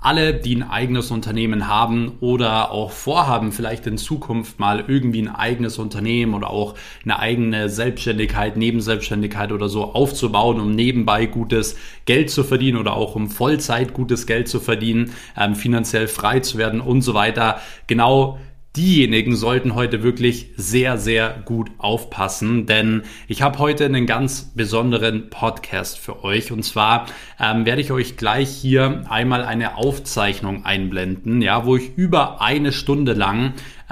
alle, die ein eigenes Unternehmen haben oder auch vorhaben, vielleicht in Zukunft mal irgendwie ein eigenes Unternehmen oder auch eine eigene Selbstständigkeit, Nebenselbstständigkeit oder so aufzubauen, um nebenbei gutes Geld zu verdienen oder auch um Vollzeit gutes Geld zu verdienen, finanziell frei zu werden und so weiter. Genau diejenigen sollten heute wirklich sehr, sehr gut aufpassen, denn ich habe heute einen ganz besonderen Podcast für euch und zwar werde ich euch gleich hier einmal eine Aufzeichnung einblenden, ja, wo ich über eine Stunde lang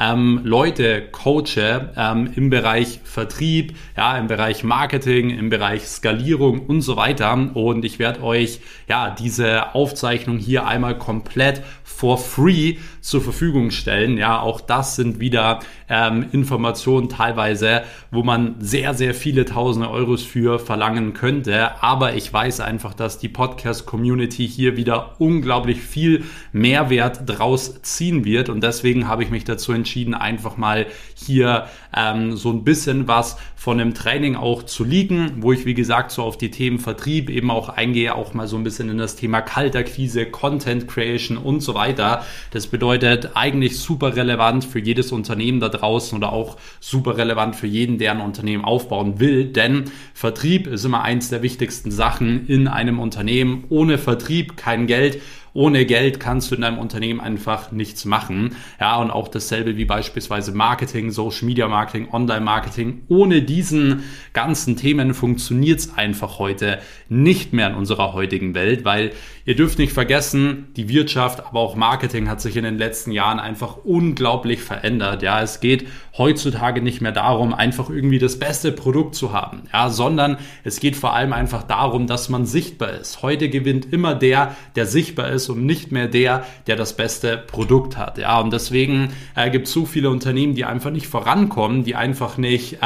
Leute coache im Bereich Vertrieb, ja, im Bereich Marketing, im Bereich Skalierung und so weiter. Und ich werde euch ja diese Aufzeichnung hier einmal komplett for free zur Verfügung stellen. Ja, auch das sind wieder Informationen teilweise, wo man sehr, sehr viele tausende Euros für verlangen könnte. Aber ich weiß einfach, dass die Podcast-Community hier wieder unglaublich viel Mehrwert draus ziehen wird. Und deswegen habe ich mich dazu entschieden, einfach mal hier so ein bisschen was von dem Training auch zu leaken, wo ich, wie gesagt, so auf die Themen Vertrieb eben auch eingehe, auch mal so ein bisschen in das Thema Kaltakquise, Content Creation und so weiter. Das bedeutet eigentlich super relevant für jedes Unternehmen da draußen oder auch super relevant für jeden, der ein Unternehmen aufbauen will, denn Vertrieb ist immer eins der wichtigsten Sachen in einem Unternehmen. Ohne Vertrieb kein Geld. Ohne Geld kannst du in deinem Unternehmen einfach nichts machen. Ja, und auch dasselbe wie beispielsweise Marketing, Social Media Marketing, Online Marketing. Ohne diesen ganzen Themen funktioniert es einfach heute nicht mehr in unserer heutigen Welt, weil ihr dürft nicht vergessen, die Wirtschaft, aber auch Marketing hat sich in den letzten Jahren einfach unglaublich verändert. Ja, es geht heutzutage nicht mehr darum, einfach irgendwie das beste Produkt zu haben, ja, sondern es geht vor allem einfach darum, dass man sichtbar ist. Heute gewinnt immer der sichtbar ist und nicht mehr der das beste Produkt hat. Ja, und deswegen gibt es so viele Unternehmen, die einfach nicht vorankommen, die einfach nicht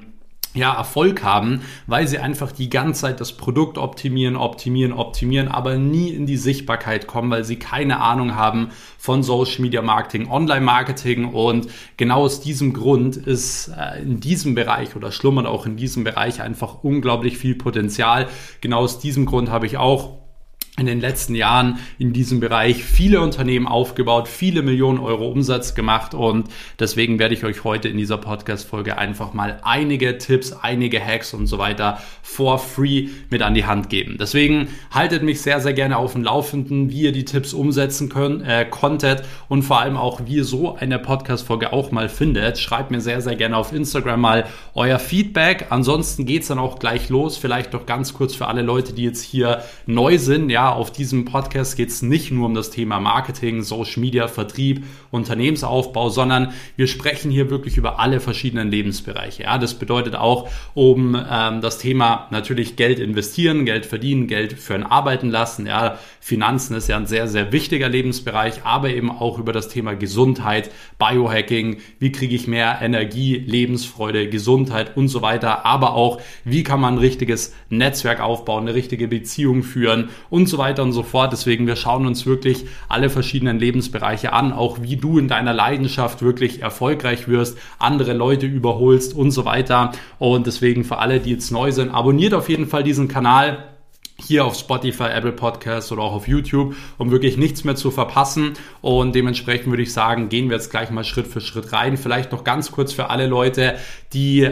Erfolg haben, weil sie einfach die ganze Zeit das Produkt optimieren, aber nie in die Sichtbarkeit kommen, weil sie keine Ahnung haben von Social Media Marketing, Online Marketing, und genau aus diesem Grund ist in diesem Bereich oder schlummert auch in diesem Bereich einfach unglaublich viel Potenzial. Genau aus diesem Grund habe ich auch in den letzten Jahren in diesem Bereich viele Unternehmen aufgebaut, viele Millionen Euro Umsatz gemacht, und deswegen werde ich euch heute in dieser Podcast-Folge einfach mal einige Tipps, einige Hacks und so weiter for free mit an die Hand geben. Deswegen haltet mich sehr, sehr gerne auf dem Laufenden, wie ihr die Tipps umsetzen konntet und vor allem auch, wie ihr so eine Podcast-Folge auch mal findet. Schreibt mir sehr, sehr gerne auf Instagram mal euer Feedback. Ansonsten geht's dann auch gleich los. Vielleicht doch ganz kurz für alle Leute, die jetzt hier neu sind, ja, auf diesem Podcast geht es nicht nur um das Thema Marketing, Social Media, Vertrieb, Unternehmensaufbau, sondern wir sprechen hier wirklich über alle verschiedenen Lebensbereiche. Ja, das bedeutet auch um das Thema natürlich Geld investieren, Geld verdienen, Geld für ein Arbeiten lassen. Ja, Finanzen ist ja ein sehr, sehr wichtiger Lebensbereich, aber eben auch über das Thema Gesundheit, Biohacking, wie kriege ich mehr Energie, Lebensfreude, Gesundheit und so weiter, aber auch, wie kann man ein richtiges Netzwerk aufbauen, eine richtige Beziehung führen und so weiter und so fort. Deswegen, wir schauen uns wirklich alle verschiedenen Lebensbereiche an, auch wie du in deiner Leidenschaft wirklich erfolgreich wirst, andere Leute überholst und so weiter. Und deswegen für alle, die jetzt neu sind, abonniert auf jeden Fall diesen Kanal hier auf Spotify, Apple Podcasts oder auch auf YouTube, um wirklich nichts mehr zu verpassen. Und dementsprechend würde ich sagen, gehen wir jetzt gleich mal Schritt für Schritt rein. Vielleicht noch ganz kurz für alle Leute, die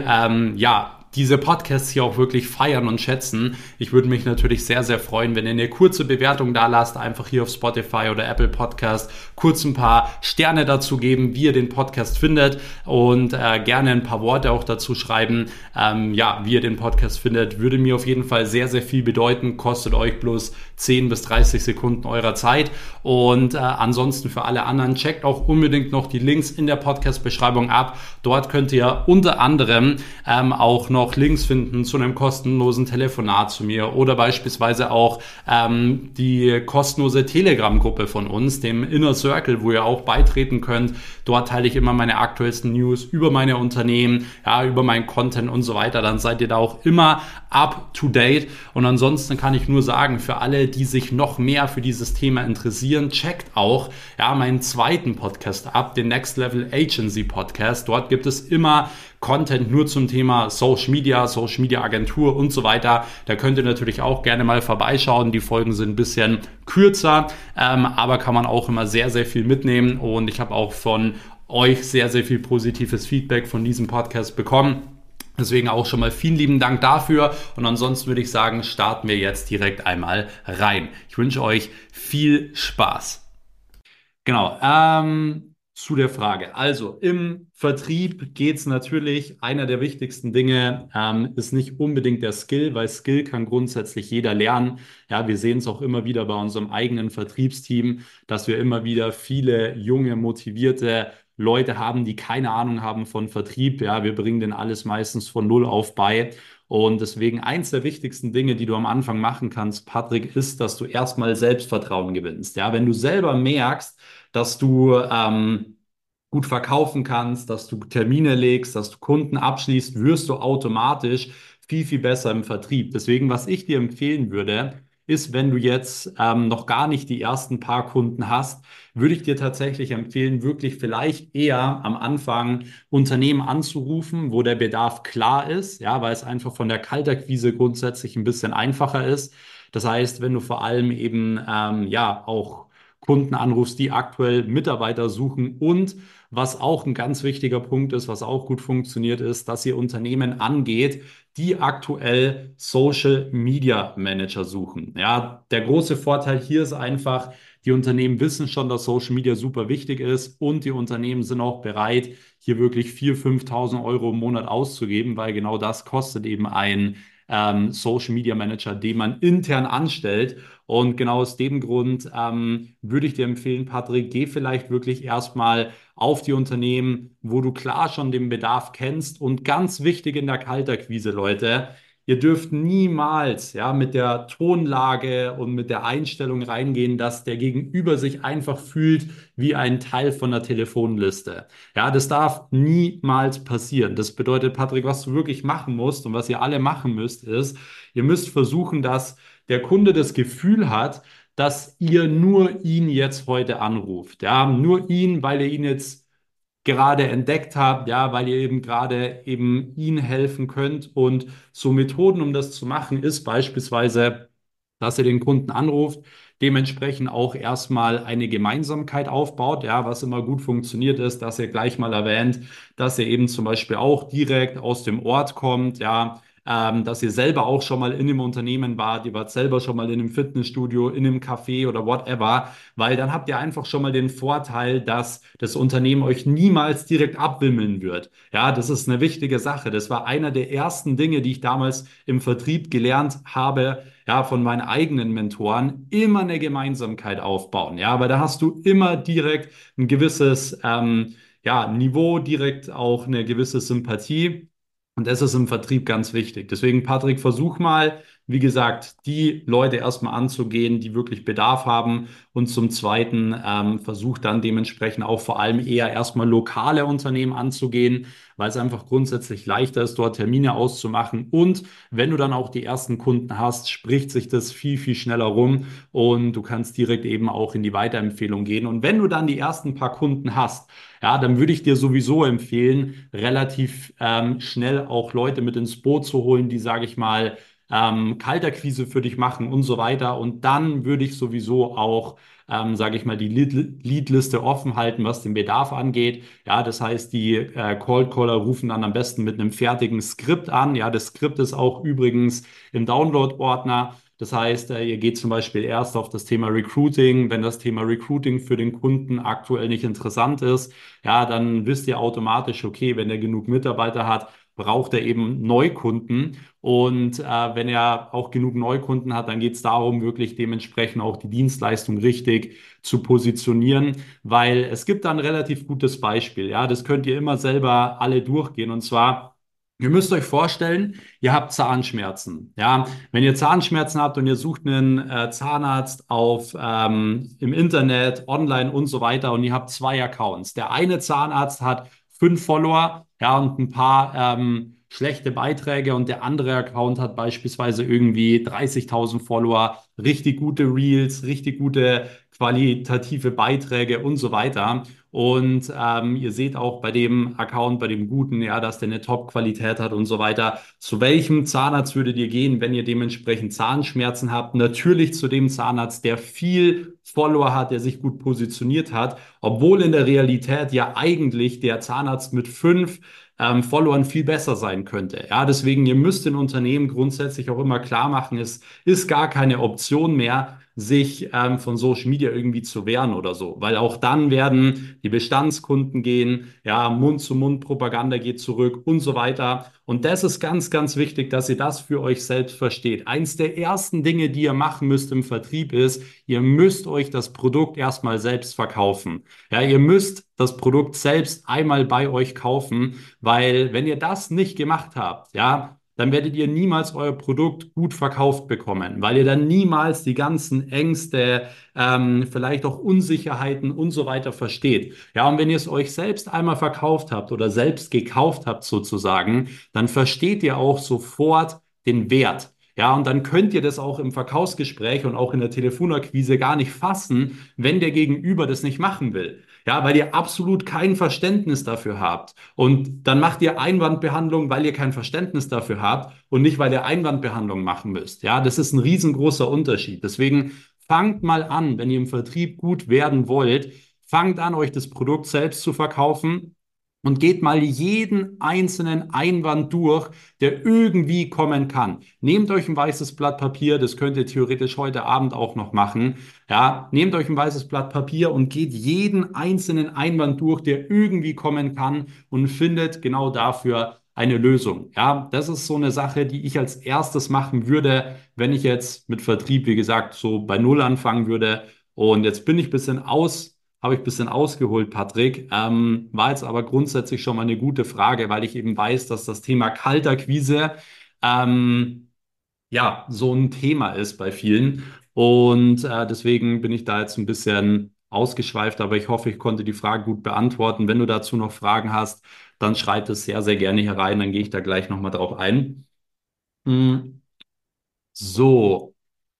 diese Podcasts hier auch wirklich feiern und schätzen. Ich würde mich natürlich sehr, sehr freuen, wenn ihr eine kurze Bewertung da lasst, einfach hier auf Spotify oder Apple Podcast, kurz ein paar Sterne dazu geben, wie ihr den Podcast findet, und gerne ein paar Worte auch dazu schreiben, wie ihr den Podcast findet. Würde mir auf jeden Fall sehr, sehr viel bedeuten, kostet euch bloß 10 bis 30 Sekunden eurer Zeit. Und ansonsten für alle anderen, checkt auch unbedingt noch die Links in der Podcast-Beschreibung ab. Dort könnt ihr unter anderem auch noch Links finden zu einem kostenlosen Telefonat zu mir oder beispielsweise auch die kostenlose Telegram-Gruppe von uns, dem Inner Circle, wo ihr auch beitreten könnt. Dort teile ich immer meine aktuellsten News über meine Unternehmen, ja, über meinen Content und so weiter. Dann seid ihr da auch immer up to date. Und ansonsten kann ich nur sagen, für alle, die sich noch mehr für dieses Thema interessieren, checkt auch meinen zweiten Podcast ab, den Next Level Agency Podcast. Dort gibt es immer Content nur zum Thema Social Media Agentur und so weiter. Da könnt ihr natürlich auch gerne mal vorbeischauen. Die Folgen sind ein bisschen kürzer, aber kann man auch immer sehr, sehr viel mitnehmen. Und ich habe auch von euch sehr, sehr viel positives Feedback von diesem Podcast bekommen. Deswegen auch schon mal vielen lieben Dank dafür. Und ansonsten würde ich sagen, starten wir jetzt direkt einmal rein. Ich wünsche euch viel Spaß. Genau, zu der Frage. Also im Vertrieb geht es natürlich, einer der wichtigsten Dinge ist nicht unbedingt der Skill, weil Skill kann grundsätzlich jeder lernen. Ja, wir sehen es auch immer wieder bei unserem eigenen Vertriebsteam, dass wir immer wieder viele junge, motivierte Leute haben, die keine Ahnung haben von Vertrieb. Ja, wir bringen denen alles meistens von Null auf bei. Und deswegen eins der wichtigsten Dinge, die du am Anfang machen kannst, Patrick, ist, dass du erstmal Selbstvertrauen gewinnst. Ja, wenn du selber merkst, dass du gut verkaufen kannst, dass du Termine legst, dass du Kunden abschließt, wirst du automatisch viel, viel besser im Vertrieb. Deswegen, was ich dir empfehlen würde, ist, wenn du jetzt noch gar nicht die ersten paar Kunden hast, würde ich dir tatsächlich empfehlen, wirklich vielleicht eher am Anfang Unternehmen anzurufen, wo der Bedarf klar ist, ja, weil es einfach von der Kaltakquise grundsätzlich ein bisschen einfacher ist. Das heißt, wenn du vor allem eben ja auch Kunden anrufst, die aktuell Mitarbeiter suchen und was auch ein ganz wichtiger Punkt ist, was auch gut funktioniert, ist, dass ihr Unternehmen angeht, die aktuell Social Media Manager suchen. Ja, der große Vorteil hier ist einfach, die Unternehmen wissen schon, dass Social Media super wichtig ist und die Unternehmen sind auch bereit, hier wirklich 4.000, 5.000 Euro im Monat auszugeben, weil genau das kostet eben ein Social Media Manager, den man intern anstellt. Und genau aus dem Grund würde ich dir empfehlen, Patrick, geh vielleicht wirklich erstmal auf die Unternehmen, wo du klar schon den Bedarf kennst. Und ganz wichtig in der Kaltakquise, Leute, ihr dürft niemals ja, mit der Tonlage und mit der Einstellung reingehen, dass der Gegenüber sich einfach fühlt wie ein Teil von der Telefonliste. Ja, das darf niemals passieren. Das bedeutet, Patrick, was du wirklich machen musst und was ihr alle machen müsst, ist, ihr müsst versuchen, dass der Kunde das Gefühl hat, dass ihr nur ihn jetzt heute anruft. Ja, nur ihn, weil ihr ihn jetzt gerade entdeckt habt, ja, weil ihr eben gerade eben ihnen helfen könnt. Und so Methoden, um das zu machen, ist beispielsweise, dass ihr den Kunden anruft, dementsprechend auch erstmal eine Gemeinsamkeit aufbaut. Ja, was immer gut funktioniert ist, dass ihr gleich mal erwähnt, dass ihr eben zum Beispiel auch direkt aus dem Ort kommt, ja, dass ihr selber auch schon mal in einem Unternehmen wart, ihr wart selber schon mal in einem Fitnessstudio, in einem Café oder whatever, weil dann habt ihr einfach schon mal den Vorteil, dass das Unternehmen euch niemals direkt abwimmeln wird. Ja, das ist eine wichtige Sache. Das war einer der ersten Dinge, die ich damals im Vertrieb gelernt habe, ja, von meinen eigenen Mentoren, immer eine Gemeinsamkeit aufbauen. Ja, aber da hast du immer direkt ein gewisses ja, Niveau, direkt auch eine gewisse Sympathie. Und das ist im Vertrieb ganz wichtig. Deswegen, Patrick, versuch mal, wie gesagt, die Leute erstmal anzugehen, die wirklich Bedarf haben. Und zum Zweiten, versuch dann dementsprechend auch vor allem eher erstmal lokale Unternehmen anzugehen, weil es einfach grundsätzlich leichter ist, dort Termine auszumachen. Und wenn du dann auch die ersten Kunden hast, spricht sich das viel, viel schneller rum und du kannst direkt eben auch in die Weiterempfehlung gehen. Und wenn du dann die ersten paar Kunden hast, ja, dann würde ich dir sowieso empfehlen, relativ schnell auch Leute mit ins Boot zu holen, die, sage ich mal, Kaltakquise für dich machen und so weiter. Und dann würde ich sowieso auch, sage ich mal, die Leadliste offen halten, was den Bedarf angeht. Ja, das heißt, die Cold Caller rufen dann am besten mit einem fertigen Skript an. Ja, das Skript ist auch übrigens im Download-Ordner. Das heißt, ihr geht zum Beispiel erst auf das Thema Recruiting. Wenn das Thema Recruiting für den Kunden aktuell nicht interessant ist, ja, dann wisst ihr automatisch, okay, wenn er genug Mitarbeiter hat, braucht er eben Neukunden. Und wenn er auch genug Neukunden hat, dann geht es darum, wirklich dementsprechend auch die Dienstleistung richtig zu positionieren, weil es gibt da ein relativ gutes Beispiel. Ja, das könnt ihr immer selber alle durchgehen. Und zwar, ihr müsst euch vorstellen, ihr habt Zahnschmerzen. Ja, wenn ihr Zahnschmerzen habt und ihr sucht einen Zahnarzt auf im Internet, online und so weiter und ihr habt zwei Accounts. Der eine Zahnarzt hat 5 Follower, ja, und ein paar schlechte Beiträge und der andere Account hat beispielsweise irgendwie 30.000 Follower, richtig gute Reels, richtig gute qualitative Beiträge und so weiter. Und ihr seht auch bei dem Account, bei dem guten, ja, dass der eine Top-Qualität hat und so weiter. Zu welchem Zahnarzt würdet ihr gehen, wenn ihr dementsprechend Zahnschmerzen habt? Natürlich zu dem Zahnarzt, der viel Follower hat, der sich gut positioniert hat, obwohl in der Realität ja eigentlich der Zahnarzt mit 5 Followern viel besser sein könnte. Ja, deswegen, ihr müsst den Unternehmen grundsätzlich auch immer klar machen, es ist gar keine Option mehr, sich von Social Media irgendwie zu wehren oder so, weil auch dann werden die Bestandskunden gehen, ja, Mund-zu-Mund-Propaganda geht zurück und so weiter. Und das ist ganz, ganz wichtig, dass ihr das für euch selbst versteht. Eins der ersten Dinge, die ihr machen müsst im Vertrieb ist, ihr müsst euch das Produkt erstmal selbst verkaufen. Ja, ihr müsst das Produkt selbst einmal bei euch kaufen, weil wenn ihr das nicht gemacht habt, ja, dann werdet ihr niemals euer Produkt gut verkauft bekommen, weil ihr dann niemals die ganzen Ängste, vielleicht auch Unsicherheiten und so weiter versteht. Ja, und wenn ihr es euch selbst einmal verkauft habt oder selbst gekauft habt sozusagen, dann versteht ihr auch sofort den Wert. Ja, und dann könnt ihr das auch im Verkaufsgespräch und auch in der Telefonakquise gar nicht fassen, wenn der Gegenüber das nicht machen will. Ja, weil ihr absolut kein Verständnis dafür habt. Und dann macht ihr Einwandbehandlung, weil ihr kein Verständnis dafür habt und nicht, weil ihr Einwandbehandlung machen müsst. Ja, das ist ein riesengroßer Unterschied. Deswegen fangt mal an, wenn ihr im Vertrieb gut werden wollt, fangt an, euch das Produkt selbst zu verkaufen und geht mal jeden einzelnen Einwand durch, der irgendwie kommen kann. Nehmt euch ein weißes Blatt Papier, das könnt ihr theoretisch heute Abend auch noch machen. Ja, nehmt euch ein weißes Blatt Papier und geht jeden einzelnen Einwand durch, der irgendwie kommen kann und findet genau dafür eine Lösung. Ja, das ist so eine Sache, die ich als erstes machen würde, wenn ich jetzt mit Vertrieb, wie gesagt, so bei Null anfangen würde. Und jetzt bin ich ein bisschen habe ich ein bisschen ausgeholt, Patrick. War jetzt aber grundsätzlich schon mal eine gute Frage, weil ich eben weiß, dass das Thema Kaltakquise ja so ein Thema ist bei vielen. Und deswegen bin ich da jetzt ein bisschen ausgeschweift, aber ich hoffe, ich konnte die Frage gut beantworten. Wenn du dazu noch Fragen hast, dann schreib es sehr, sehr gerne hier rein, dann gehe ich da gleich nochmal drauf ein. Mm, So.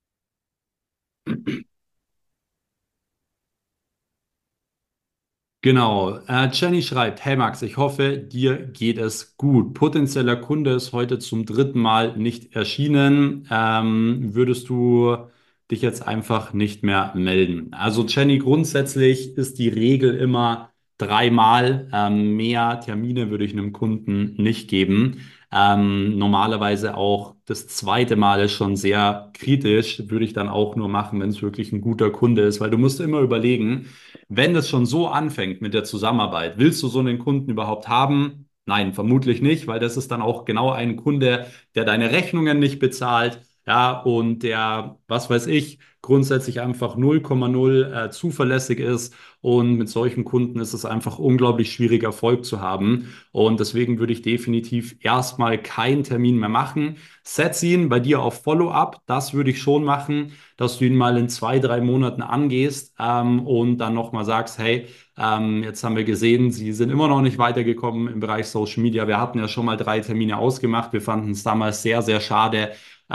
Genau. Jenny schreibt, hey Max, ich hoffe, dir geht es gut. Potenzieller Kunde ist heute zum dritten Mal nicht erschienen. Würdest du dich jetzt einfach nicht mehr melden? Also Jenny, grundsätzlich ist die Regel immer 3 Mal. Mehr Termine würde ich einem Kunden nicht geben. Normalerweise auch das zweite Mal ist schon sehr kritisch, würde ich dann auch nur machen, wenn es wirklich ein guter Kunde ist, weil du musst immer überlegen, wenn das schon so anfängt mit der Zusammenarbeit, willst du so einen Kunden überhaupt haben? Nein, vermutlich nicht, weil das ist dann auch genau ein Kunde, der deine Rechnungen nicht bezahlt, ja, und der, was weiß ich, grundsätzlich einfach 0,0 zuverlässig ist. Und mit solchen Kunden ist es einfach unglaublich schwierig, Erfolg zu haben. Und deswegen würde ich definitiv erstmal keinen Termin mehr machen. Setz ihn bei dir auf Follow-up. Das würde ich schon machen, dass du ihn mal in 2, 3 Monaten angehst und dann nochmal sagst, hey, jetzt haben wir gesehen, Sie sind immer noch nicht weitergekommen im Bereich Social Media. Wir hatten ja schon mal 3 Termine ausgemacht. Wir fanden es damals sehr, sehr schade,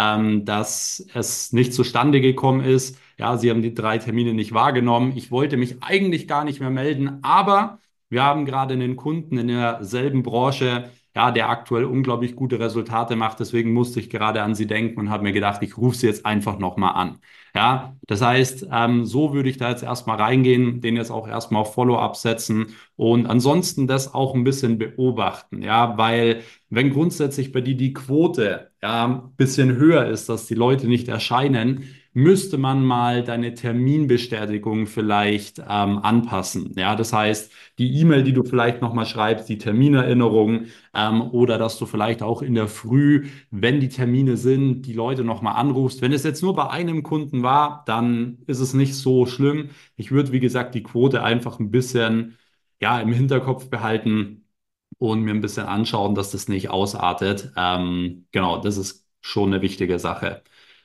dass es nicht zustande gekommen ist. Ja, Sie haben die 3 Termine nicht wahrgenommen. Ich wollte mich eigentlich gar nicht mehr melden, aber wir haben gerade einen Kunden in derselben Branche, ja, der aktuell unglaublich gute Resultate macht. Deswegen musste ich gerade an Sie denken und habe mir gedacht, ich rufe Sie jetzt einfach nochmal an. Ja, das heißt, so würde ich da jetzt erstmal reingehen, den jetzt auch erstmal auf Follow-up setzen und ansonsten das auch ein bisschen beobachten, ja, weil wenn grundsätzlich bei dir die Quote ja ein bisschen höher ist, dass die Leute nicht erscheinen, müsste man mal deine Terminbestätigung vielleicht anpassen. Ja, das heißt, die E-Mail, die du vielleicht nochmal schreibst, die Terminerinnerung oder dass du vielleicht auch in der Früh, wenn die Termine sind, die Leute nochmal anrufst. Wenn es jetzt nur bei einem Kunden war, dann ist es nicht so schlimm. Ich würde, wie gesagt, die Quote einfach ein bisschen ja, im Hinterkopf behalten und mir ein bisschen anschauen, dass das nicht ausartet. Genau, das ist schon eine wichtige Sache.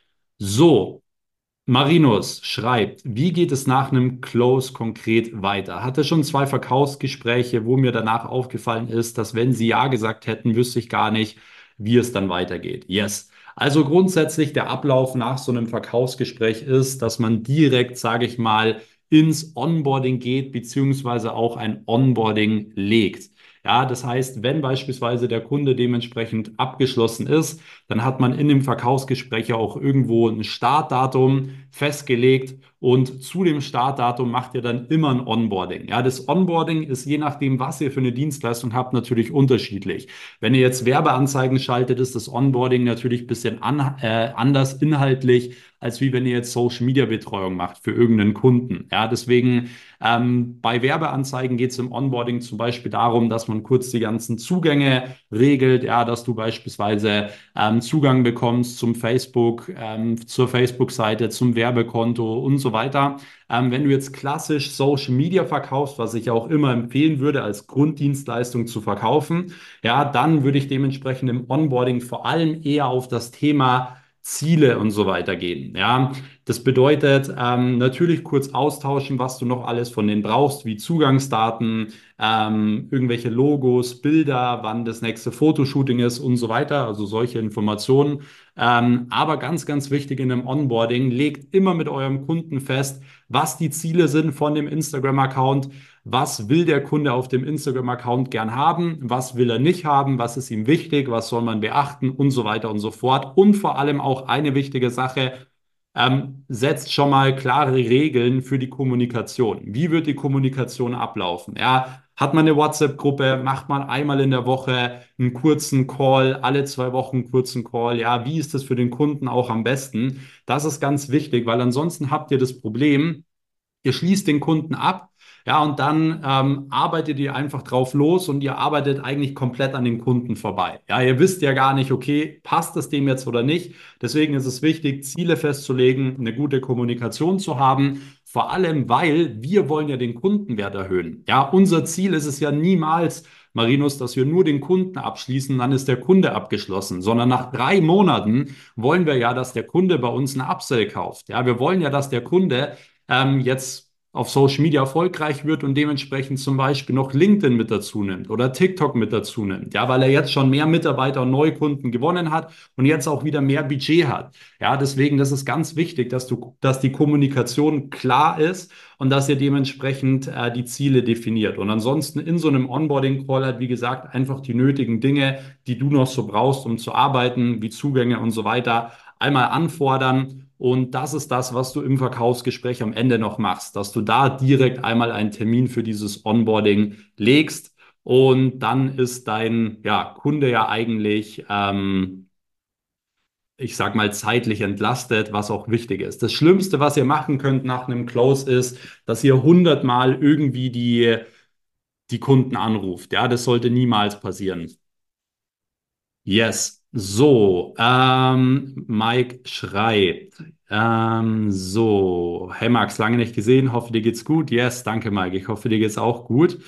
So, Marinus schreibt, wie geht es nach einem Close konkret weiter? Hatte schon 2 Verkaufsgespräche, wo mir danach aufgefallen ist, dass wenn sie ja gesagt hätten, wüsste ich gar nicht, wie es dann weitergeht. Yes. Also grundsätzlich der Ablauf nach so einem Verkaufsgespräch ist, dass man direkt, sage ich mal, ins Onboarding geht, beziehungsweise auch ein Onboarding legt. Ja, das heißt, wenn beispielsweise der Kunde dementsprechend abgeschlossen ist, dann hat man in dem Verkaufsgespräch ja auch irgendwo ein Startdatum festgelegt und zu dem Startdatum macht ihr dann immer ein Onboarding. Ja, das Onboarding ist je nachdem, was ihr für eine Dienstleistung habt, natürlich unterschiedlich. Wenn ihr jetzt Werbeanzeigen schaltet, ist das Onboarding natürlich ein bisschen anders inhaltlich, als wie wenn ihr jetzt Social Media Betreuung macht für irgendeinen Kunden. Ja, deswegen bei Werbeanzeigen geht es im Onboarding zum Beispiel darum, dass man kurz die ganzen Zugänge regelt, ja, dass du beispielsweise Zugang bekommst zum Facebook, zur Facebook-Seite, zum Werbekonto und so weiter. Wenn du jetzt klassisch Social Media verkaufst, was ich auch immer empfehlen würde, als Grunddienstleistung zu verkaufen, ja, dann würde ich dementsprechend im Onboarding vor allem eher auf das Thema Ziele und so weiter gehen. Ja, das bedeutet natürlich kurz austauschen, was du noch alles von denen brauchst, wie Zugangsdaten, irgendwelche Logos, Bilder, wann das nächste Fotoshooting ist und so weiter. Also solche Informationen. Aber ganz, ganz wichtig in einem Onboarding, legt immer mit eurem Kunden fest, was die Ziele sind von dem Instagram-Account. Was will der Kunde auf dem Instagram-Account gern haben? Was will er nicht haben? Was ist ihm wichtig? Was soll man beachten? Und so weiter und so fort. Und vor allem auch eine wichtige Sache, setzt schon mal klare Regeln für die Kommunikation. Wie wird die Kommunikation ablaufen? Ja, hat man eine WhatsApp-Gruppe? Macht man einmal in der Woche einen kurzen Call, alle 2 Wochen einen kurzen Call? Ja, wie ist das für den Kunden auch am besten? Das ist ganz wichtig, weil ansonsten habt ihr das Problem, ihr schließt den Kunden ab, ja, und dann arbeitet ihr einfach drauf los und ihr arbeitet eigentlich komplett an den Kunden vorbei. Ja, ihr wisst ja gar nicht, okay, passt es dem jetzt oder nicht. Deswegen ist es wichtig, Ziele festzulegen, eine gute Kommunikation zu haben. Vor allem, weil wir wollen ja den Kundenwert erhöhen. Ja, unser Ziel ist es ja niemals, Marinus, dass wir nur den Kunden abschließen, dann ist der Kunde abgeschlossen, sondern nach 3 Monaten wollen wir ja, dass der Kunde bei uns ein Upsell kauft. Ja, wir wollen ja, dass der Kunde jetzt auf Social Media erfolgreich wird und dementsprechend zum Beispiel noch LinkedIn mit dazu nimmt oder TikTok mit dazu nimmt, ja, weil er jetzt schon mehr Mitarbeiter und Neukunden gewonnen hat und jetzt auch wieder mehr Budget hat. Ja, deswegen, das ist ganz wichtig, dass die Kommunikation klar ist und dass ihr dementsprechend die Ziele definiert. Und ansonsten in so einem Onboarding-Call halt, wie gesagt, einfach die nötigen Dinge, die du noch so brauchst, um zu arbeiten, wie Zugänge und so weiter, einmal anfordern. Und das ist das, was du im Verkaufsgespräch am Ende noch machst, dass du da direkt einmal einen Termin für dieses Onboarding legst. Und dann ist dein Kunde ja eigentlich, ich sag mal, zeitlich entlastet, was auch wichtig ist. Das Schlimmste, was ihr machen könnt nach einem Close, ist, dass ihr 100 Mal irgendwie die Kunden anruft. Ja, das sollte niemals passieren. Yes. So, Mike schreibt. Hey Max, lange nicht gesehen. Hoffe, dir geht's gut. Yes, danke Mike. Ich hoffe, dir geht's auch gut.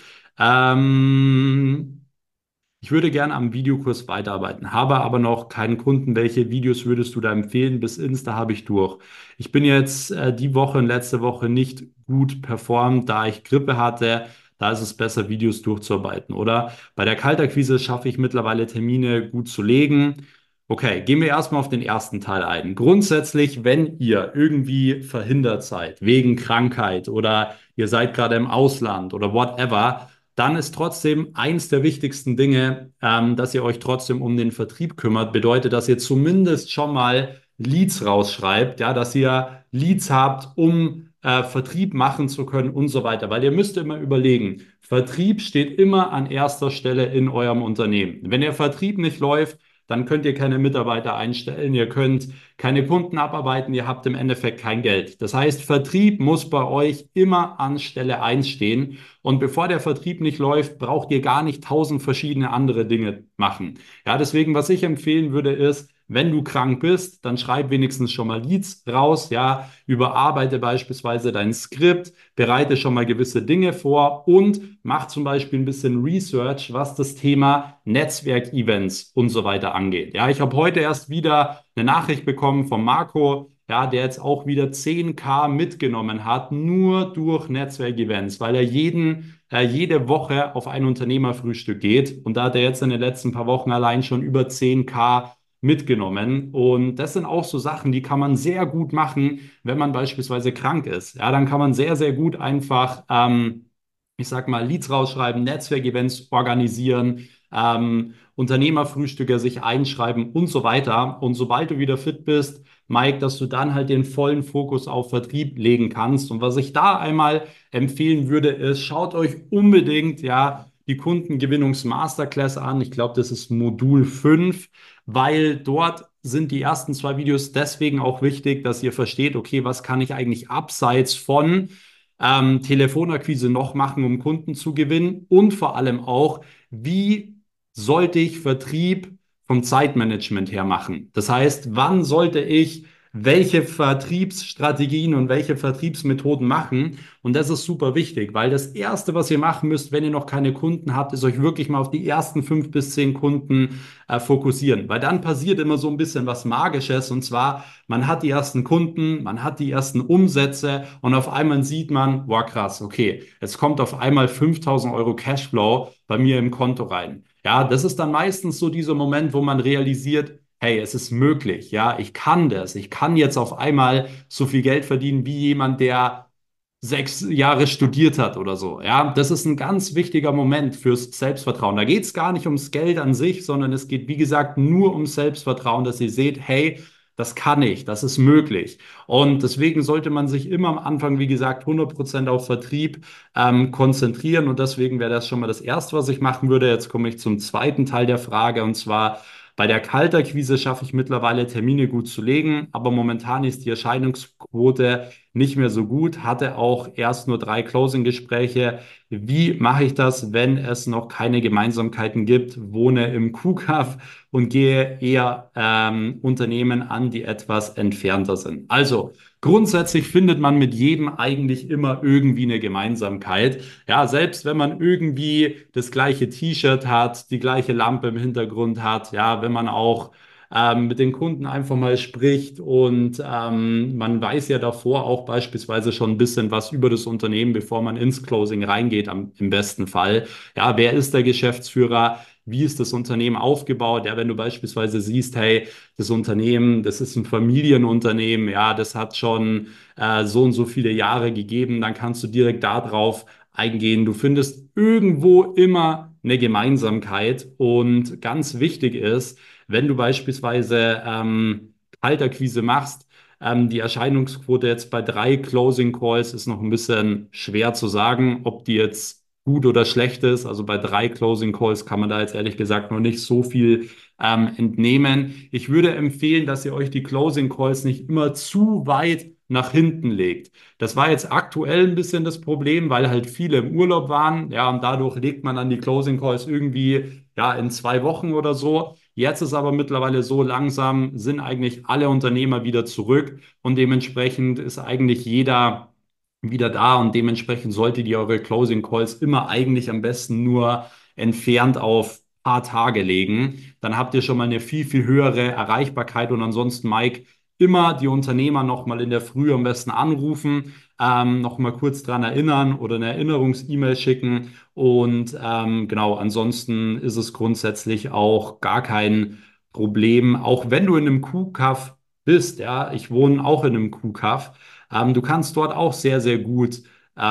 Ähm, Ich würde gerne am Videokurs weiterarbeiten, habe aber noch keinen Kunden. Welche Videos würdest du da empfehlen? Bis Insta habe ich durch. Ich bin jetzt die Woche und letzte Woche nicht gut performt, da ich Grippe hatte. Da ist es besser, Videos durchzuarbeiten, oder? Bei der Kaltakquise schaffe ich mittlerweile Termine gut zu legen. Okay, gehen wir erstmal auf den ersten Teil ein. Grundsätzlich, wenn ihr irgendwie verhindert seid, wegen Krankheit oder ihr seid gerade im Ausland oder whatever, dann ist trotzdem eins der wichtigsten Dinge, dass ihr euch trotzdem um den Vertrieb kümmert. Bedeutet, dass ihr zumindest schon mal Leads rausschreibt, ja, dass ihr Leads habt, um Vertrieb machen zu können und so weiter. Weil ihr müsst immer überlegen, Vertrieb steht immer an erster Stelle in eurem Unternehmen. Wenn der Vertrieb nicht läuft, dann könnt ihr keine Mitarbeiter einstellen, ihr könnt keine Kunden abarbeiten, ihr habt im Endeffekt kein Geld. Das heißt, Vertrieb muss bei euch immer an Stelle 1 stehen. Und bevor der Vertrieb nicht läuft, braucht ihr gar nicht 1000 verschiedene andere Dinge machen. Ja, deswegen, was ich empfehlen würde, ist, wenn du krank bist, dann schreib wenigstens schon mal Leads raus, ja, überarbeite beispielsweise dein Skript, bereite schon mal gewisse Dinge vor und mach zum Beispiel ein bisschen Research, was das Thema Netzwerkevents und so weiter angeht. Ja, ich habe heute erst wieder eine Nachricht bekommen von Marco, ja, der jetzt auch wieder 10K mitgenommen hat, nur durch Netzwerkevents, weil er jede Woche auf ein Unternehmerfrühstück geht. Und da hat er jetzt in den letzten paar Wochen allein schon über 10K mitgenommen. Und das sind auch so Sachen, die kann man sehr gut machen, wenn man beispielsweise krank ist. Ja, dann kann man sehr, sehr gut einfach, ich sag mal, Leads rausschreiben, Netzwerkevents organisieren, Unternehmerfrühstücke sich einschreiben und so weiter. Und sobald du wieder fit bist, Mike, dass du dann halt den vollen Fokus auf Vertrieb legen kannst. Und was ich da einmal empfehlen würde, ist, schaut euch unbedingt, ja, die Kundengewinnungs-Masterclass an. Ich glaube, das ist Modul 5, weil dort sind die ersten zwei Videos deswegen auch wichtig, dass ihr versteht, okay, was kann ich eigentlich abseits von Telefonakquise noch machen, um Kunden zu gewinnen und vor allem auch, wie sollte ich Vertrieb vom Zeitmanagement her machen? Das heißt, wann sollte ich welche Vertriebsstrategien und welche Vertriebsmethoden machen? Und das ist super wichtig, weil das Erste, was ihr machen müsst, wenn ihr noch keine Kunden habt, ist euch wirklich mal auf die ersten 5 bis 10 Kunden fokussieren. Weil dann passiert immer so ein bisschen was Magisches. Und zwar, man hat die ersten Kunden, man hat die ersten Umsätze und auf einmal sieht man, wow, krass, okay, jetzt kommt auf einmal 5.000 € Cashflow bei mir im Konto rein. Ja, das ist dann meistens so dieser Moment, wo man realisiert, hey, es ist möglich, ja, ich kann das. Ich kann jetzt auf einmal so viel Geld verdienen wie jemand, der 6 Jahre studiert hat oder so. Ja, das ist ein ganz wichtiger Moment fürs Selbstvertrauen. Da geht es gar nicht ums Geld an sich, sondern es geht, wie gesagt, nur ums Selbstvertrauen, dass ihr seht, hey, das kann ich, das ist möglich. Und deswegen sollte man sich immer am Anfang, wie gesagt, 100% auf Vertrieb konzentrieren. Und deswegen wäre das schon mal das Erste, was ich machen würde. Jetzt komme ich zum zweiten Teil der Frage, und zwar, bei der Kaltakquise schaffe ich mittlerweile Termine gut zu legen, aber momentan ist die Erscheinungsquote nicht mehr so gut, hatte auch erst nur 3 Closing-Gespräche. Wie mache ich das, wenn es noch keine Gemeinsamkeiten gibt? Wohne im Kuhkaff und gehe eher Unternehmen an, die etwas entfernter sind. Also grundsätzlich findet man mit jedem eigentlich immer irgendwie eine Gemeinsamkeit. Ja, selbst wenn man irgendwie das gleiche T-Shirt hat, die gleiche Lampe im Hintergrund hat, ja, wenn man auch mit den Kunden einfach mal spricht und man weiß ja davor auch beispielsweise schon ein bisschen was über das Unternehmen, bevor man ins Closing reingeht, im besten Fall. Ja, wer ist der Geschäftsführer? Wie ist das Unternehmen aufgebaut? Ja, wenn du beispielsweise siehst, hey, das Unternehmen, das ist ein Familienunternehmen, ja, das hat schon so und so viele Jahre gegeben, dann kannst du direkt darauf eingehen. Du findest irgendwo immer eine Gemeinsamkeit und ganz wichtig ist, wenn du beispielsweise Kaltakquise machst, die Erscheinungsquote jetzt bei 3 Closing Calls ist noch ein bisschen schwer zu sagen, ob die jetzt gut oder schlecht ist. Also bei 3 Closing Calls kann man da jetzt ehrlich gesagt noch nicht so viel entnehmen. Ich würde empfehlen, dass ihr euch die Closing Calls nicht immer zu weit nach hinten legt. Das war jetzt aktuell ein bisschen das Problem, weil halt viele im Urlaub waren. Ja, und dadurch legt man dann die Closing Calls irgendwie ja in 2 Wochen oder so. Jetzt ist aber mittlerweile so langsam, sind eigentlich alle Unternehmer wieder zurück und dementsprechend ist eigentlich jeder wieder da und dementsprechend solltet ihr eure Closing Calls immer eigentlich am besten nur entfernt auf paar Tage legen. Dann habt ihr schon mal eine viel, viel höhere Erreichbarkeit und ansonsten, Mike, immer die Unternehmer nochmal in der Früh am besten anrufen, nochmal kurz dran erinnern oder eine Erinnerungs-E-Mail schicken und genau, ansonsten ist es grundsätzlich auch gar kein Problem, auch wenn du in einem Kuhkaff bist, ja, ich wohne auch in einem Kuhkaff, du kannst dort auch sehr, sehr gut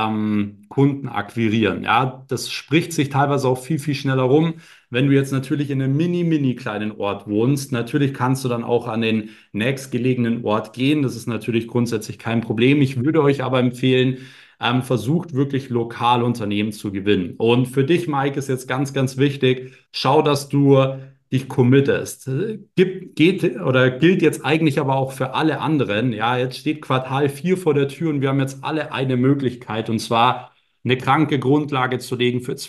Kunden akquirieren. Ja, das spricht sich teilweise auch viel, viel schneller rum. Wenn du jetzt natürlich in einem mini kleinen Ort wohnst, natürlich kannst du dann auch an den nächstgelegenen Ort gehen. Das ist natürlich grundsätzlich kein Problem. Ich würde euch aber empfehlen, versucht wirklich lokal Unternehmen zu gewinnen. Und für dich, Mike, ist jetzt ganz, ganz wichtig, schau, dass du dich committest. Geht oder gilt jetzt eigentlich aber auch für alle anderen. Ja, jetzt steht Quartal 4 vor der Tür und wir haben jetzt alle eine Möglichkeit und zwar eine kranke Grundlage zu legen für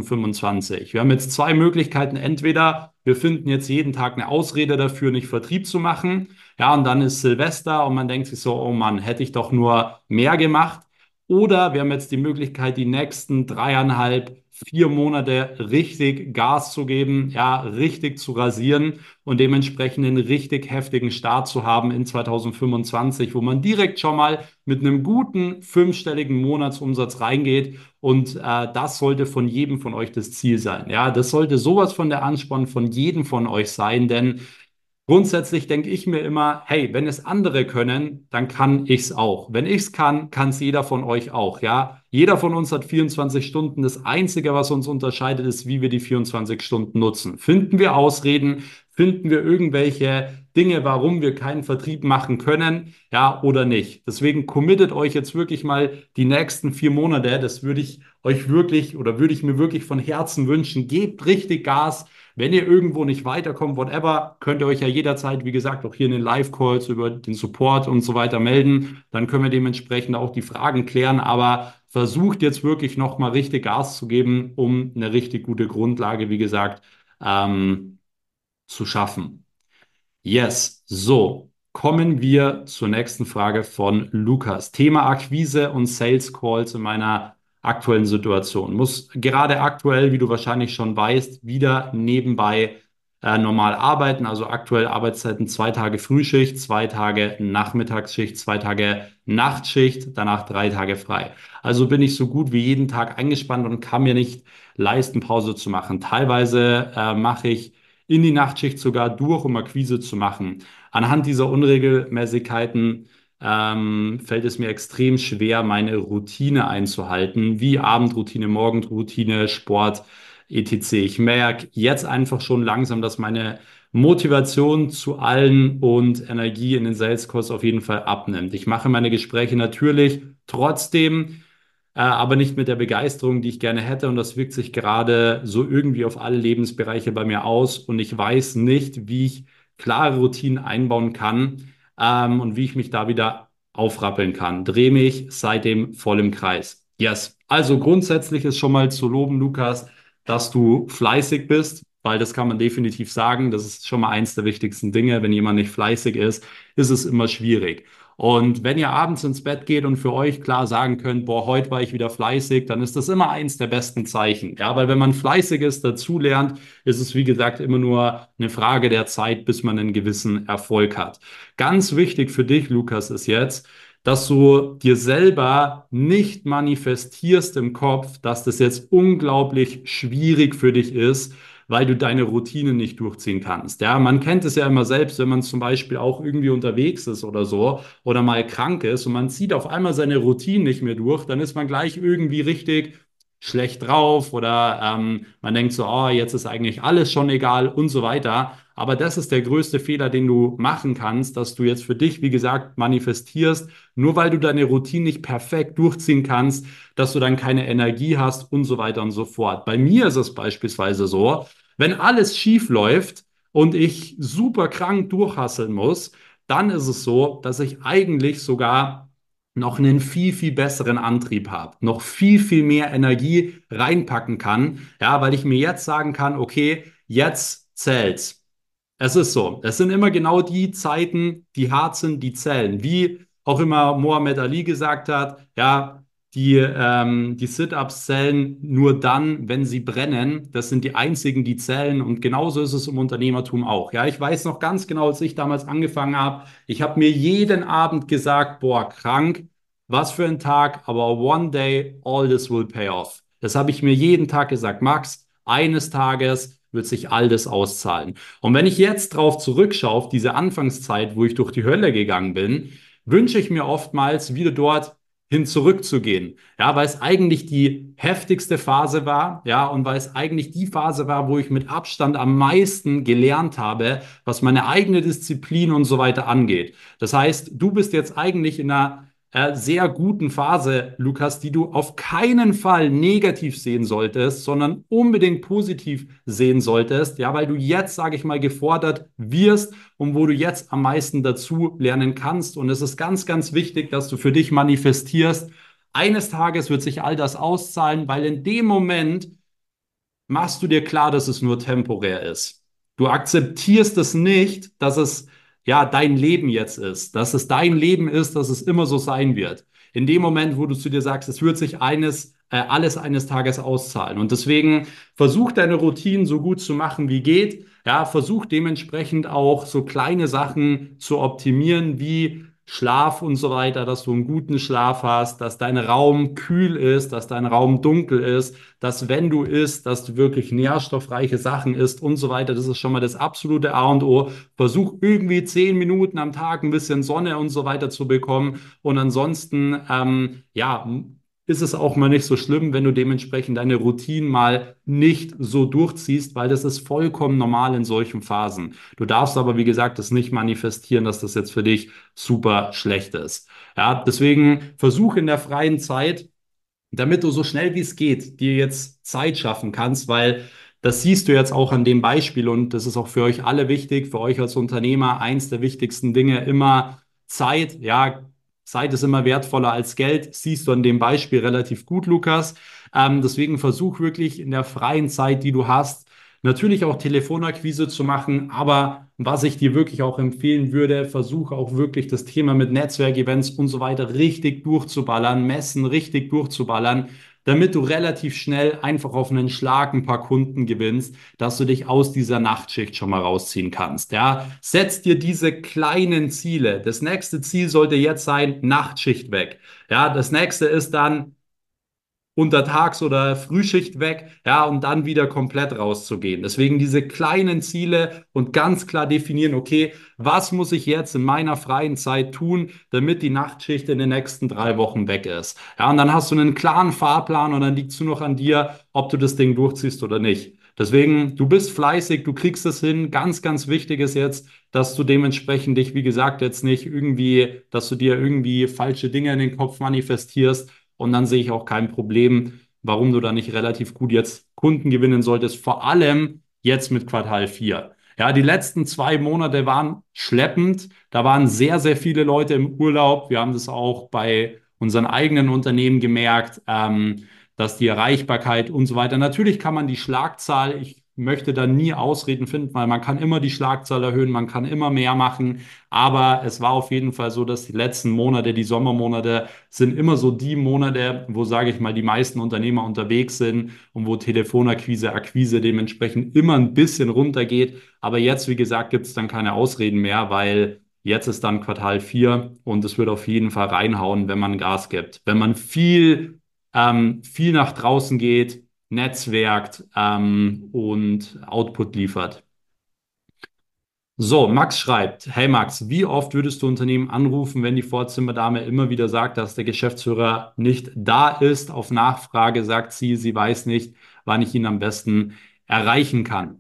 2025. Wir haben jetzt 2 Möglichkeiten. Entweder wir finden jetzt jeden Tag eine Ausrede dafür, nicht Vertrieb zu machen. Ja, und dann ist Silvester und man denkt sich so, oh Mann, hätte ich doch nur mehr gemacht. Oder wir haben jetzt die Möglichkeit, die nächsten 3,5, 4 Monate richtig Gas zu geben, ja, richtig zu rasieren und dementsprechend einen richtig heftigen Start zu haben in 2025, wo man direkt schon mal mit einem guten 5-stelligen Monatsumsatz reingeht. Und das sollte von jedem von euch das Ziel sein. Ja, das sollte sowas von der Ansporn von jedem von euch sein, denn Grundsätzlich denke ich mir immer, hey, wenn es andere können, dann kann ich es auch. Wenn ich es kann es jeder von euch auch, ja. Jeder von uns hat 24 Stunden. Das Einzige, was uns unterscheidet, ist, wie wir die 24 Stunden nutzen. Finden wir Ausreden? Finden wir irgendwelche Dinge, warum wir keinen Vertrieb machen können, ja, oder nicht? Deswegen committet euch jetzt wirklich mal die nächsten 4 Monate. Das würde ich euch wirklich oder würde ich mir wirklich von Herzen wünschen. Gebt richtig Gas. Wenn ihr irgendwo nicht weiterkommt, whatever, könnt ihr euch ja jederzeit, wie gesagt, auch hier in den Live-Calls über den Support und so weiter melden. Dann können wir dementsprechend auch die Fragen klären. Aber versucht jetzt wirklich nochmal richtig Gas zu geben, um eine richtig gute Grundlage, wie gesagt, ähm, zu schaffen. Yes, so. Kommen wir zur nächsten Frage von Lukas. Thema Akquise und Sales Calls in meiner aktuellen Situation. Muss gerade aktuell, wie du wahrscheinlich schon weißt, wieder nebenbei normal arbeiten. Also aktuell Arbeitszeiten 2 Tage Frühschicht, 2 Tage Nachmittagsschicht, 2 Tage Nachtschicht, danach 3 Tage frei. Also bin ich so gut wie jeden Tag eingespannt und kann mir nicht leisten, Pause zu machen. Teilweise mache ich in die Nachtschicht sogar durch, um Akquise zu machen. Anhand dieser Unregelmäßigkeiten fällt es mir extrem schwer, meine Routine einzuhalten, wie Abendroutine, Morgenroutine, Sport, etc. Ich merke jetzt einfach schon langsam, dass meine Motivation zu allen und Energie in den Sales Calls auf jeden Fall abnimmt. Ich mache meine Gespräche natürlich trotzdem, aber nicht mit der Begeisterung, die ich gerne hätte. Und das wirkt sich gerade so irgendwie auf alle Lebensbereiche bei mir aus. Und ich weiß nicht, wie ich klare Routinen einbauen kann, und wie ich mich da wieder aufrappeln kann. Drehe mich seitdem voll im Kreis. Yes. Also grundsätzlich ist schon mal zu loben, Lukas, dass du fleißig bist, weil das kann man definitiv sagen. Das ist schon mal eins der wichtigsten Dinge. Wenn jemand nicht fleißig ist es immer schwierig. Und wenn ihr abends ins Bett geht und für euch klar sagen könnt, boah, heute war ich wieder fleißig, dann ist das immer eins der besten Zeichen. Ja, weil wenn man fleißig ist, dazu lernt, ist es, wie gesagt, immer nur eine Frage der Zeit, bis man einen gewissen Erfolg hat. Ganz wichtig für dich, Lukas, ist jetzt, dass du dir selber nicht manifestierst im Kopf, dass das jetzt unglaublich schwierig für dich ist, weil du deine Routine nicht durchziehen kannst. Ja, man kennt es ja immer selbst, wenn man zum Beispiel auch irgendwie unterwegs ist oder so oder mal krank ist und man zieht auf einmal seine Routine nicht mehr durch, dann ist man gleich irgendwie richtig schlecht drauf oder man denkt so, oh, jetzt ist eigentlich alles schon egal und so weiter. Aber das ist der größte Fehler, den du machen kannst, dass du jetzt für dich, wie gesagt, manifestierst, nur weil du deine Routine nicht perfekt durchziehen kannst, dass du dann keine Energie hast und so weiter und so fort. Bei mir ist es beispielsweise so, wenn alles schief läuft und ich super krank durchhasseln muss, dann ist es so, dass ich eigentlich sogar noch einen viel, viel besseren Antrieb habe, noch viel, viel mehr Energie reinpacken kann, ja, weil ich mir jetzt sagen kann, okay, jetzt zählt's. Es ist so. Es sind immer genau die Zeiten, die hart sind, die zählen. Wie auch immer Mohammed Ali gesagt hat, ja, die Sit-ups zählen nur dann, wenn sie brennen. Das sind die einzigen, die zählen. Und genauso ist es im Unternehmertum auch. Ja, ich weiß noch ganz genau, als ich damals angefangen habe, ich habe mir jeden Abend gesagt, boah, krank, was für ein Tag, aber one day all this will pay off. Das habe ich mir jeden Tag gesagt. Max, eines Tages wird sich all das auszahlen. Und wenn ich jetzt drauf zurückschaue, auf diese Anfangszeit, wo ich durch die Hölle gegangen bin, wünsche ich mir oftmals, wieder dort hin zurückzugehen. Ja, weil es eigentlich die heftigste Phase war, ja, und weil es eigentlich die Phase war, wo ich mit Abstand am meisten gelernt habe, was meine eigene Disziplin und so weiter angeht. Das heißt, du bist jetzt eigentlich in einer sehr guten Phase, Lukas, die du auf keinen Fall negativ sehen solltest, sondern unbedingt positiv sehen solltest, ja, weil du jetzt, sage ich mal, gefordert wirst und wo du jetzt am meisten dazu lernen kannst. Und es ist ganz, ganz wichtig, dass du für dich manifestierst. Eines Tages wird sich all das auszahlen, weil in dem Moment machst du dir klar, dass es nur temporär ist. Du akzeptierst es nicht, dass es ja dein Leben jetzt ist, dass es dein Leben ist, dass es immer so sein wird. In dem Moment, wo du zu dir sagst, es wird sich alles eines Tages auszahlen. Und deswegen versuch deine Routinen so gut zu machen wie geht. Ja, versuch dementsprechend auch so kleine Sachen zu optimieren, wie Schlaf und so weiter, dass du einen guten Schlaf hast, dass dein Raum kühl ist, dass dein Raum dunkel ist, dass wenn du isst, dass du wirklich nährstoffreiche Sachen isst und so weiter. Das ist schon mal das absolute A und O. Versuch irgendwie 10 Minuten am Tag ein bisschen Sonne und so weiter zu bekommen. Und ansonsten, ja, ist es auch mal nicht so schlimm, wenn du dementsprechend deine Routinen mal nicht so durchziehst, weil das ist vollkommen normal in solchen Phasen. Du darfst aber, wie gesagt, das nicht manifestieren, dass das jetzt für dich super schlecht ist. Ja, deswegen versuch in der freien Zeit, damit du so schnell wie es geht, dir jetzt Zeit schaffen kannst, weil das siehst du jetzt auch an dem Beispiel und das ist auch für euch alle wichtig, für euch als Unternehmer, eins der wichtigsten Dinge immer Zeit. Ja, Zeit ist immer wertvoller als Geld, siehst du an dem Beispiel relativ gut, Lukas. Deswegen versuch wirklich in der freien Zeit, die du hast, natürlich auch Telefonakquise zu machen, aber was ich dir wirklich auch empfehlen würde, versuche auch wirklich das Thema mit Netzwerkevents und so weiter richtig durchzuballern, Messen richtig durchzuballern, damit du relativ schnell einfach auf einen Schlag ein paar Kunden gewinnst, dass du dich aus dieser Nachtschicht schon mal rausziehen kannst. Ja, setz dir diese kleinen Ziele. Das nächste Ziel sollte jetzt sein, Nachtschicht weg. Ja, das nächste ist dann untertags oder Frühschicht weg, ja, und dann wieder komplett rauszugehen. Deswegen diese kleinen Ziele und ganz klar definieren, okay, was muss ich jetzt in meiner freien Zeit tun, damit die Nachtschicht in den nächsten 3 Wochen weg ist. Ja, und dann hast du einen klaren Fahrplan und dann liegt es nur noch an dir, ob du das Ding durchziehst oder nicht. Deswegen, du bist fleißig, du kriegst es hin. Ganz, ganz wichtig ist jetzt, dass du dementsprechend dich, wie gesagt, jetzt nicht irgendwie, dass du dir irgendwie falsche Dinge in den Kopf manifestierst, und dann sehe ich auch kein Problem, warum du da nicht relativ gut jetzt Kunden gewinnen solltest, vor allem jetzt mit Quartal 4. Ja, die letzten 2 Monate waren schleppend. Da waren sehr, sehr viele Leute im Urlaub. Wir haben das auch bei unseren eigenen Unternehmen gemerkt, dass die Erreichbarkeit und so weiter. Natürlich kann man die Schlagzahl, ich möchte da nie Ausreden finden, weil man kann immer die Schlagzahl erhöhen, man kann immer mehr machen. Aber es war auf jeden Fall so, dass die letzten Monate, die Sommermonate, sind immer so die Monate, wo, sage ich mal, die meisten Unternehmer unterwegs sind und wo Telefonakquise, Akquise dementsprechend immer ein bisschen runtergeht. Aber jetzt, wie gesagt, gibt es dann keine Ausreden mehr, weil jetzt ist dann Quartal 4 und es wird auf jeden Fall reinhauen, wenn man Gas gibt. Wenn man viel nach draußen geht, netzwerkt und Output liefert. So, Max schreibt, hey Max, wie oft würdest du Unternehmen anrufen, wenn die Vorzimmerdame immer wieder sagt, dass der Geschäftsführer nicht da ist? Auf Nachfrage sagt sie, sie weiß nicht, wann ich ihn am besten erreichen kann.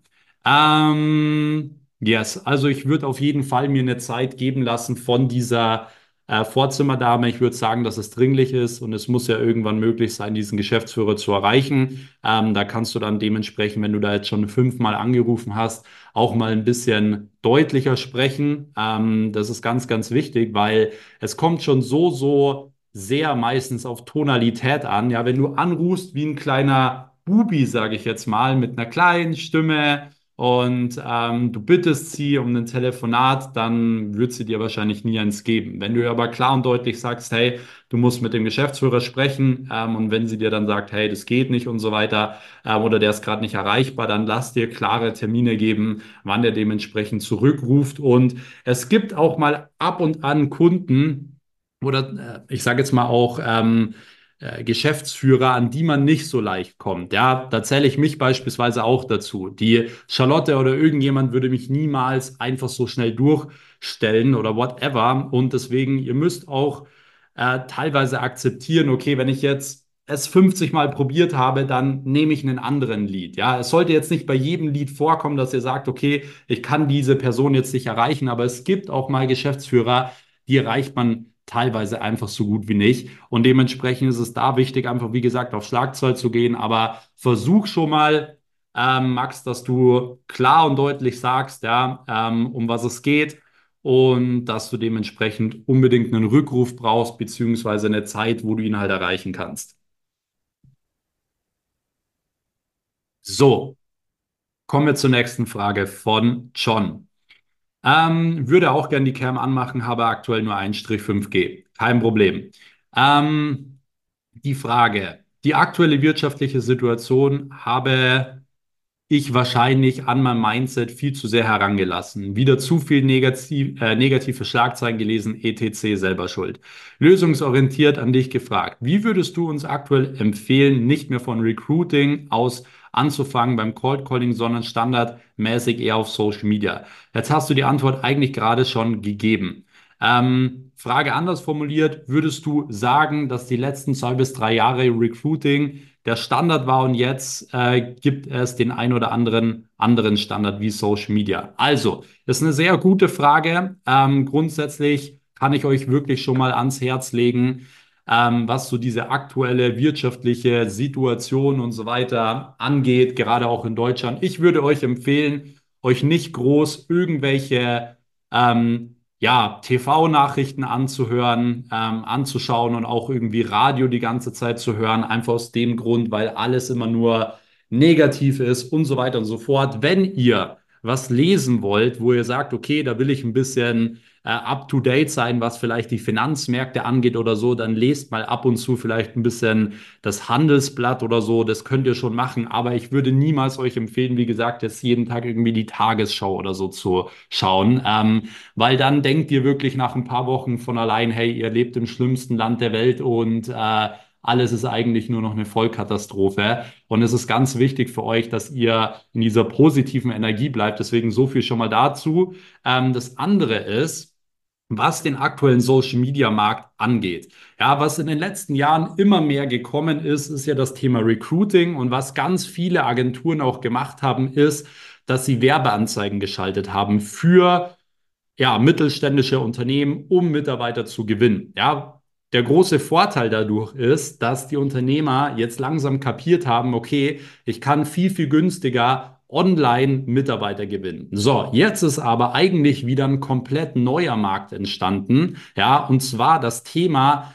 Yes, also ich würde auf jeden Fall mir eine Zeit geben lassen von dieser Vorzimmerdame. Ich würde sagen, dass es dringlich ist und es muss ja irgendwann möglich sein, diesen Geschäftsführer zu erreichen. Da kannst du dann dementsprechend, wenn du da jetzt schon 5-mal angerufen hast, auch mal ein bisschen deutlicher sprechen. Das ist ganz, ganz wichtig, weil es kommt schon so sehr meistens auf Tonalität an. Ja, wenn du anrufst wie ein kleiner Bubi, sage ich jetzt mal, mit einer kleinen Stimme und du bittest sie um ein Telefonat, dann wird sie dir wahrscheinlich nie eins geben. Wenn du aber klar und deutlich sagst, hey, du musst mit dem Geschäftsführer sprechen, und wenn sie dir dann sagt, hey, das geht nicht und so weiter, oder der ist gerade nicht erreichbar, dann lass dir klare Termine geben, wann der dementsprechend zurückruft. Und es gibt auch mal ab und an Kunden oder ich sage jetzt mal auch Geschäftsführer, an die man nicht so leicht kommt. Ja, da zähle ich mich beispielsweise auch dazu. Die Charlotte oder irgendjemand würde mich niemals einfach so schnell durchstellen oder whatever. Und deswegen, ihr müsst auch teilweise akzeptieren, okay, wenn ich jetzt es 50 Mal probiert habe, dann nehme ich einen anderen Lied. Ja, es sollte jetzt nicht bei jedem Lied vorkommen, dass ihr sagt, okay, ich kann diese Person jetzt nicht erreichen, aber es gibt auch mal Geschäftsführer, die erreicht man teilweise einfach so gut wie nicht. Und dementsprechend ist es da wichtig, einfach, wie gesagt, auf Schlagzahl zu gehen. Aber versuch schon mal, Max, dass du klar und deutlich sagst, ja, um was es geht und dass du dementsprechend unbedingt einen Rückruf brauchst, beziehungsweise eine Zeit, wo du ihn halt erreichen kannst. So, kommen wir zur nächsten Frage von John. Würde auch gern die Cam anmachen, habe aktuell nur 1,5G. Kein Problem. Die Frage, die aktuelle wirtschaftliche Situation habe ich wahrscheinlich an mein Mindset viel zu sehr herangelassen. Wieder zu viel negative Schlagzeilen gelesen, etc. selber schuld. Lösungsorientiert an dich gefragt. Wie würdest du uns aktuell empfehlen, nicht mehr von Recruiting aus anzufangen beim Cold Calling, sondern standardmäßig eher auf Social Media? Jetzt hast du die Antwort eigentlich gerade schon gegeben. Frage anders formuliert, würdest du sagen, dass die letzten 2 bis 3 Jahre Recruiting der Standard war und jetzt gibt es den ein oder anderen Standard wie Social Media? Also, das ist eine sehr gute Frage. Grundsätzlich kann ich euch wirklich schon mal ans Herz legen, was so diese aktuelle wirtschaftliche Situation und so weiter angeht, gerade auch in Deutschland. Ich würde euch empfehlen, euch nicht groß irgendwelche ja, TV-Nachrichten anzuhören, anzuschauen und auch irgendwie Radio die ganze Zeit zu hören, einfach aus dem Grund, weil alles immer nur negativ ist und so weiter und so fort. Wenn ihr was lesen wollt, wo ihr sagt, okay, da will ich ein bisschen up-to-date sein, was vielleicht die Finanzmärkte angeht oder so, dann lest mal ab und zu vielleicht ein bisschen das Handelsblatt oder so, das könnt ihr schon machen, aber ich würde niemals euch empfehlen, wie gesagt, jetzt jeden Tag irgendwie die Tagesschau oder so zu schauen. Weil dann denkt ihr wirklich nach ein paar Wochen von allein, hey, ihr lebt im schlimmsten Land der Welt und alles ist eigentlich nur noch eine Vollkatastrophe. Und es ist ganz wichtig für euch, dass ihr in dieser positiven Energie bleibt. Deswegen so viel schon mal dazu. Das andere ist, was den aktuellen Social Media Markt angeht. Ja, was in den letzten Jahren immer mehr gekommen ist, ist ja das Thema Recruiting. Und was ganz viele Agenturen auch gemacht haben, ist, dass sie Werbeanzeigen geschaltet haben für ja, mittelständische Unternehmen, um Mitarbeiter zu gewinnen. Ja, der große Vorteil dadurch ist, dass die Unternehmer jetzt langsam kapiert haben, okay, ich kann viel, viel günstiger online Mitarbeiter gewinnen. So, jetzt ist aber eigentlich wieder ein komplett neuer Markt entstanden. Ja, und zwar das Thema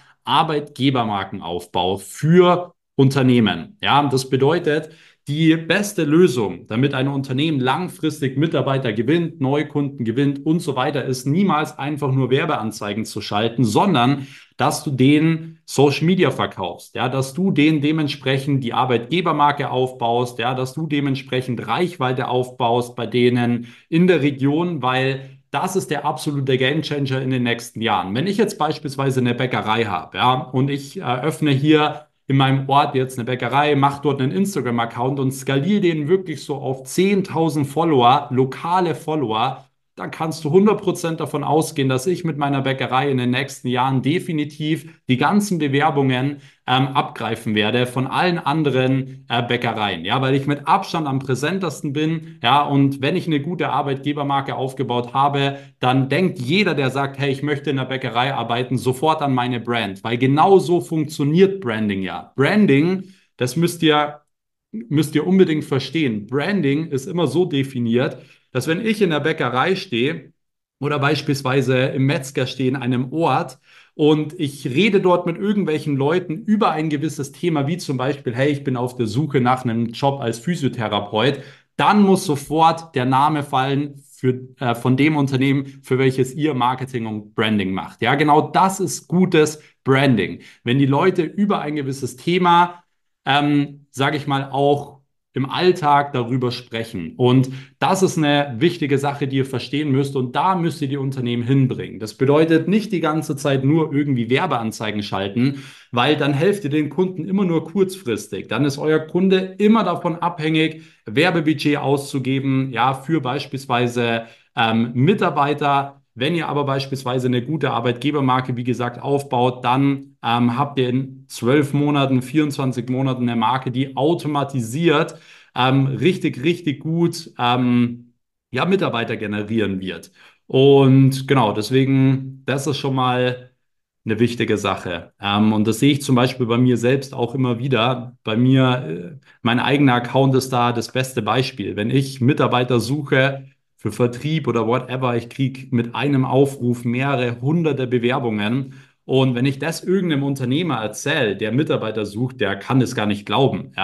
Arbeitgebermarkenaufbau für Unternehmen. Ja, das bedeutet, die beste Lösung, damit ein Unternehmen langfristig Mitarbeiter gewinnt, Neukunden gewinnt und so weiter, ist niemals einfach nur Werbeanzeigen zu schalten, sondern dass du denen Social Media verkaufst, ja, dass du denen dementsprechend die Arbeitgebermarke aufbaust, ja, dass du dementsprechend Reichweite aufbaust bei denen in der Region, weil das ist der absolute Gamechanger in den nächsten Jahren. Wenn ich jetzt beispielsweise eine Bäckerei habe, ja, und ich öffne hier in meinem Ort jetzt eine Bäckerei, mache dort einen Instagram-Account und skaliere den wirklich so auf 10.000 Follower, lokale Follower, dann kannst du 100% davon ausgehen, dass ich mit meiner Bäckerei in den nächsten Jahren definitiv die ganzen Bewerbungen abgreifen werde von allen anderen Bäckereien. Ja, weil ich mit Abstand am präsentesten bin. Ja, und wenn ich eine gute Arbeitgebermarke aufgebaut habe, dann denkt jeder, der sagt, hey, ich möchte in der Bäckerei arbeiten, sofort an meine Brand. Weil genau so funktioniert Branding ja. Branding, das müsst ihr unbedingt verstehen. Branding ist immer so definiert, dass wenn ich in der Bäckerei stehe oder beispielsweise im Metzger stehe in einem Ort und ich rede dort mit irgendwelchen Leuten über ein gewisses Thema, wie zum Beispiel, hey, ich bin auf der Suche nach einem Job als Physiotherapeut, dann muss sofort der Name fallen von dem Unternehmen, für welches ihr Marketing und Branding macht. Ja, genau das ist gutes Branding. Wenn die Leute über ein gewisses Thema sage ich mal, auch im Alltag darüber sprechen. Und das ist eine wichtige Sache, die ihr verstehen müsst. Und da müsst ihr die Unternehmen hinbringen. Das bedeutet nicht die ganze Zeit nur irgendwie Werbeanzeigen schalten, weil dann helft ihr den Kunden immer nur kurzfristig. Dann ist euer Kunde immer davon abhängig, Werbebudget auszugeben, ja, für beispielsweise Mitarbeiter. Wenn ihr aber beispielsweise eine gute Arbeitgebermarke, wie gesagt, aufbaut, dann habt ihr in 12 Monaten, 24 Monaten eine Marke, die automatisiert richtig, richtig gut ja, Mitarbeiter generieren wird. Und genau, deswegen, das ist schon mal eine wichtige Sache. Und das sehe ich zum Beispiel bei mir selbst auch immer wieder. Bei mir, mein eigener Account ist da das beste Beispiel. Wenn ich Mitarbeiter suche, für Vertrieb oder whatever. Ich kriege mit einem Aufruf mehrere hunderte Bewerbungen. Und wenn ich das irgendeinem Unternehmer erzähle, der Mitarbeiter sucht, der kann es gar nicht glauben. Ja,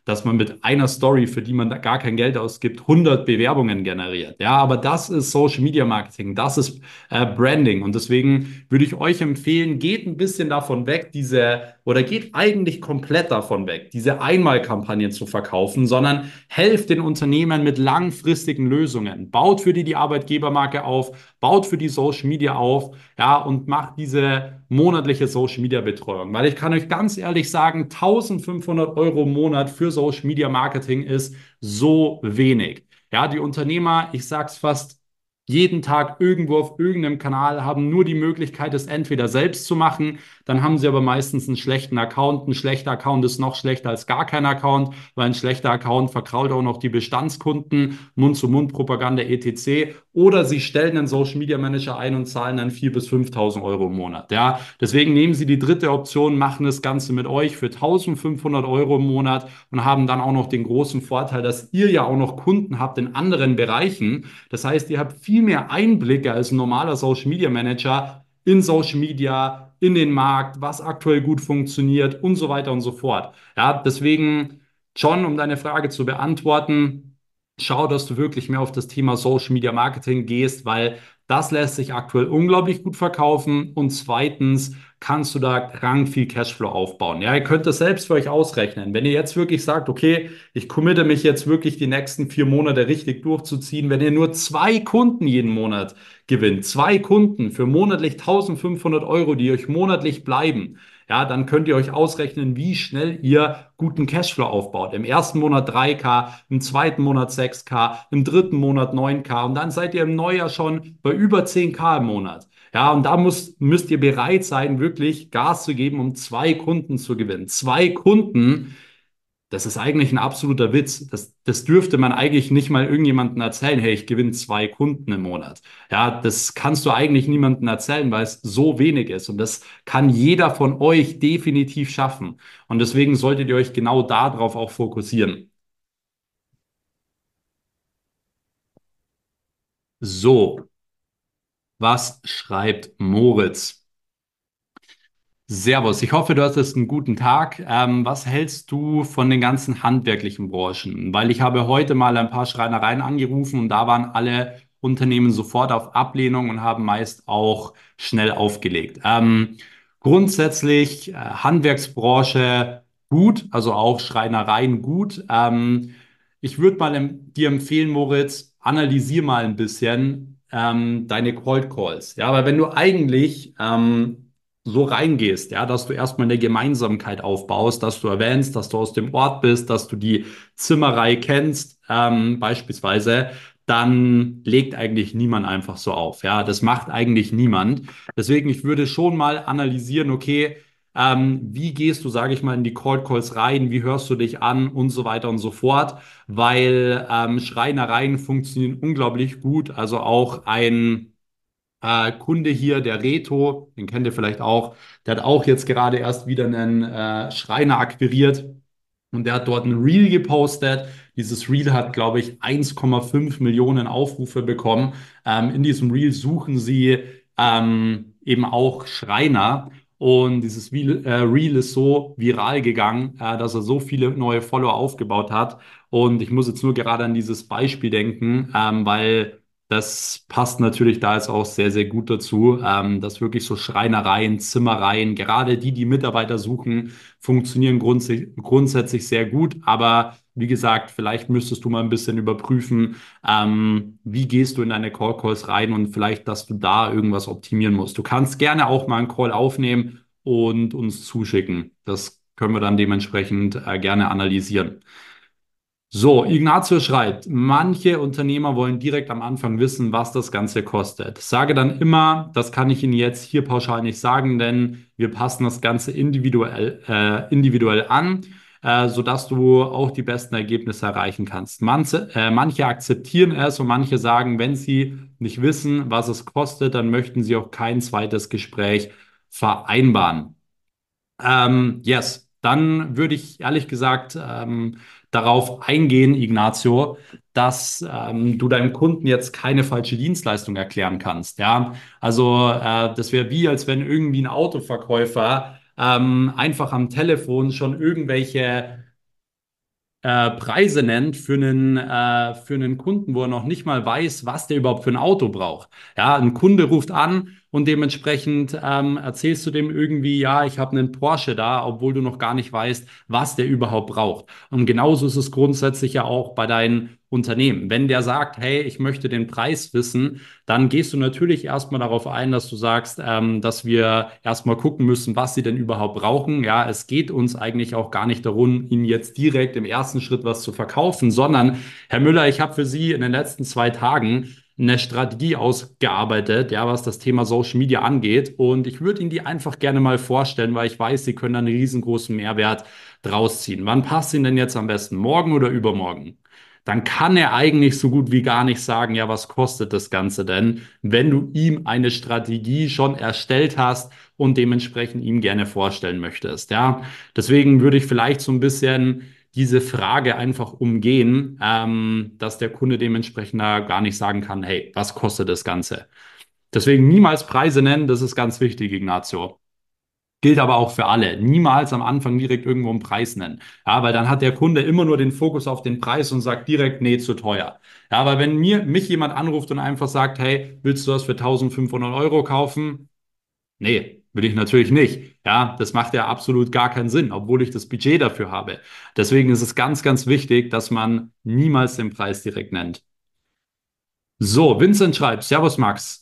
dass man mit einer Story, für die man da gar kein Geld ausgibt, 100 Bewerbungen generiert. Ja, aber das ist Social Media Marketing, das ist Branding. Und deswegen würde ich euch empfehlen, geht ein bisschen davon weg, oder geht eigentlich komplett davon weg, diese Einmalkampagnen zu verkaufen, sondern helft den Unternehmen mit langfristigen Lösungen. Baut für die Arbeitgebermarke auf, baut für die Social Media auf, ja, und macht diese monatliche Social Media Betreuung. Weil ich kann euch ganz ehrlich sagen, 1.500 € im Monat für Social Media Marketing ist so wenig. Ja, die Unternehmer, ich sag's fast jeden Tag irgendwo auf irgendeinem Kanal, haben nur die Möglichkeit, es entweder selbst zu machen, dann haben sie aber meistens einen schlechten Account. Ein schlechter Account ist noch schlechter als gar kein Account, weil ein schlechter Account verkrault auch noch die Bestandskunden, Mund-zu-Mund-Propaganda etc. Oder sie stellen einen Social Media Manager ein und zahlen dann 4.000 bis 5.000 € im Monat. Ja, deswegen nehmen Sie die dritte Option, machen das Ganze mit euch für 1.500 € im Monat und haben dann auch noch den großen Vorteil, dass ihr ja auch noch Kunden habt in anderen Bereichen. Das heißt, ihr habt viel mehr Einblicke als ein normaler Social Media Manager in Social Media, in den Markt, was aktuell gut funktioniert und so weiter und so fort. Ja, deswegen, John, um deine Frage zu beantworten, schau, dass du wirklich mehr auf das Thema Social Media Marketing gehst, weil das lässt sich aktuell unglaublich gut verkaufen. Und zweitens kannst du da krank viel Cashflow aufbauen. Ja, ihr könnt das selbst für euch ausrechnen. Wenn ihr jetzt wirklich sagt, okay, ich committe mich jetzt wirklich die nächsten 4 Monate richtig durchzuziehen, wenn ihr nur 2 Kunden jeden Monat gewinnt, 2 Kunden für monatlich 1.500 €, die euch monatlich bleiben, ja, dann könnt ihr euch ausrechnen, wie schnell ihr guten Cashflow aufbaut. Im ersten Monat 3K, im zweiten Monat 6K, im dritten Monat 9K und dann seid ihr im Neujahr schon bei über 10K im Monat. Ja, und da müsst ihr bereit sein, wirklich Gas zu geben, um 2 Kunden zu gewinnen. 2 Kunden, das ist eigentlich ein absoluter Witz. Das dürfte man eigentlich nicht mal irgendjemandem erzählen. Hey, ich gewinne 2 Kunden im Monat. Ja, das kannst du eigentlich niemandem erzählen, weil es so wenig ist. Und das kann jeder von euch definitiv schaffen. Und deswegen solltet ihr euch genau darauf auch fokussieren. So, was schreibt Moritz? Servus, ich hoffe, du hattest einen guten Tag. Was hältst du von den ganzen handwerklichen Branchen? Weil ich habe heute mal ein paar Schreinereien angerufen und da waren alle Unternehmen sofort auf Ablehnung und haben meist auch schnell aufgelegt. Grundsätzlich Handwerksbranche gut, also auch Schreinereien gut. Ich würde mal dir empfehlen, Moritz, analysier mal ein bisschen deine Cold Calls. Ja, weil wenn du eigentlich so reingehst, ja, dass du erstmal eine Gemeinsamkeit aufbaust, dass du erwähnst, dass du aus dem Ort bist, dass du die Zimmerei kennst, beispielsweise, dann legt eigentlich niemand einfach so auf. Ja, das macht eigentlich niemand. Deswegen, ich würde schon mal analysieren, okay, wie gehst du, sage ich mal, in die Cold Calls rein, wie hörst du dich an und so weiter und so fort, weil Schreinereien funktionieren unglaublich gut. Also auch ein Kunde hier, der Reto, den kennt ihr vielleicht auch, der hat auch jetzt gerade erst wieder einen Schreiner akquiriert und der hat dort ein Reel gepostet. Dieses Reel hat, glaube ich, 1,5 Millionen Aufrufe bekommen. In diesem Reel suchen sie eben auch Schreiner. Und dieses Reel ist so viral gegangen, dass er so viele neue Follower aufgebaut hat. Und ich muss jetzt nur gerade an dieses Beispiel denken, weil das passt natürlich da jetzt auch sehr, sehr gut dazu, dass wirklich so Schreinereien, Zimmereien, gerade die, die Mitarbeiter suchen, funktionieren grundsätzlich sehr gut. Aber wie gesagt, vielleicht müsstest du mal ein bisschen überprüfen, wie gehst du in deine Call Calls rein und vielleicht, dass du da irgendwas optimieren musst. Du kannst gerne auch mal einen Call aufnehmen und uns zuschicken. Das können wir dann dementsprechend gerne analysieren. So, Ignazio schreibt, manche Unternehmer wollen direkt am Anfang wissen, was das Ganze kostet. Sage dann immer, das kann ich Ihnen jetzt hier pauschal nicht sagen, denn wir passen das Ganze individuell an, sodass du auch die besten Ergebnisse erreichen kannst. Manche akzeptieren es und manche sagen, wenn sie nicht wissen, was es kostet, dann möchten sie auch kein zweites Gespräch vereinbaren. Yes, dann würde ich ehrlich gesagt darauf eingehen, Ignacio, dass du deinem Kunden jetzt keine falsche Dienstleistung erklären kannst. Ja, also das wäre wie, als wenn irgendwie ein Autoverkäufer einfach am Telefon schon irgendwelche Preise nennt für einen Kunden, wo er noch nicht mal weiß, was der überhaupt für ein Auto braucht. Ja, ein Kunde ruft an und dementsprechend erzählst du dem irgendwie, ja, ich habe einen Porsche da, obwohl du noch gar nicht weißt, was der überhaupt braucht. Und genauso ist es grundsätzlich ja auch bei deinen Unternehmen. Wenn der sagt, hey, ich möchte den Preis wissen, dann gehst du natürlich erstmal darauf ein, dass du sagst, dass wir erstmal gucken müssen, was sie denn überhaupt brauchen. Ja, es geht uns eigentlich auch gar nicht darum, Ihnen jetzt direkt im ersten Schritt was zu verkaufen, sondern, Herr Müller, ich habe für Sie in den letzten 2 Tagen eine Strategie ausgearbeitet, ja, was das Thema Social Media angeht. Und ich würde Ihnen die einfach gerne mal vorstellen, weil ich weiß, Sie können da einen riesengroßen Mehrwert draus ziehen. Wann passt Ihnen denn jetzt am besten? Morgen oder übermorgen? Dann kann er eigentlich so gut wie gar nicht sagen, ja, was kostet das Ganze denn, wenn du ihm eine Strategie schon erstellt hast und dementsprechend ihm gerne vorstellen möchtest. Ja, deswegen würde ich vielleicht so ein bisschen diese Frage einfach umgehen, dass der Kunde dementsprechend da gar nicht sagen kann, hey, was kostet das Ganze? Deswegen niemals Preise nennen, das ist ganz wichtig, Ignacio. Gilt aber auch für alle. Niemals am Anfang direkt irgendwo einen Preis nennen. Ja, weil dann hat der Kunde immer nur den Fokus auf den Preis und sagt direkt, nee, zu teuer. Ja, aber wenn mich jemand anruft und einfach sagt, hey, willst du das für 1.500 € kaufen? Nee, will ich natürlich nicht. Ja, das macht ja absolut gar keinen Sinn, obwohl ich das Budget dafür habe. Deswegen ist es ganz, ganz wichtig, dass man niemals den Preis direkt nennt. So, Vincent schreibt, Servus Max,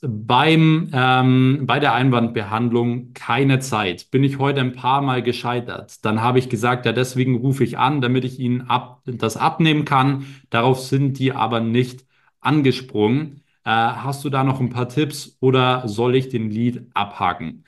bei der Einwandbehandlung keine Zeit. Bin ich heute ein paar Mal gescheitert. Dann habe ich gesagt, ja, deswegen rufe ich an, damit ich Ihnen das abnehmen kann. Darauf sind die aber nicht angesprungen. Hast du da noch ein paar Tipps oder soll ich den Lead abhaken?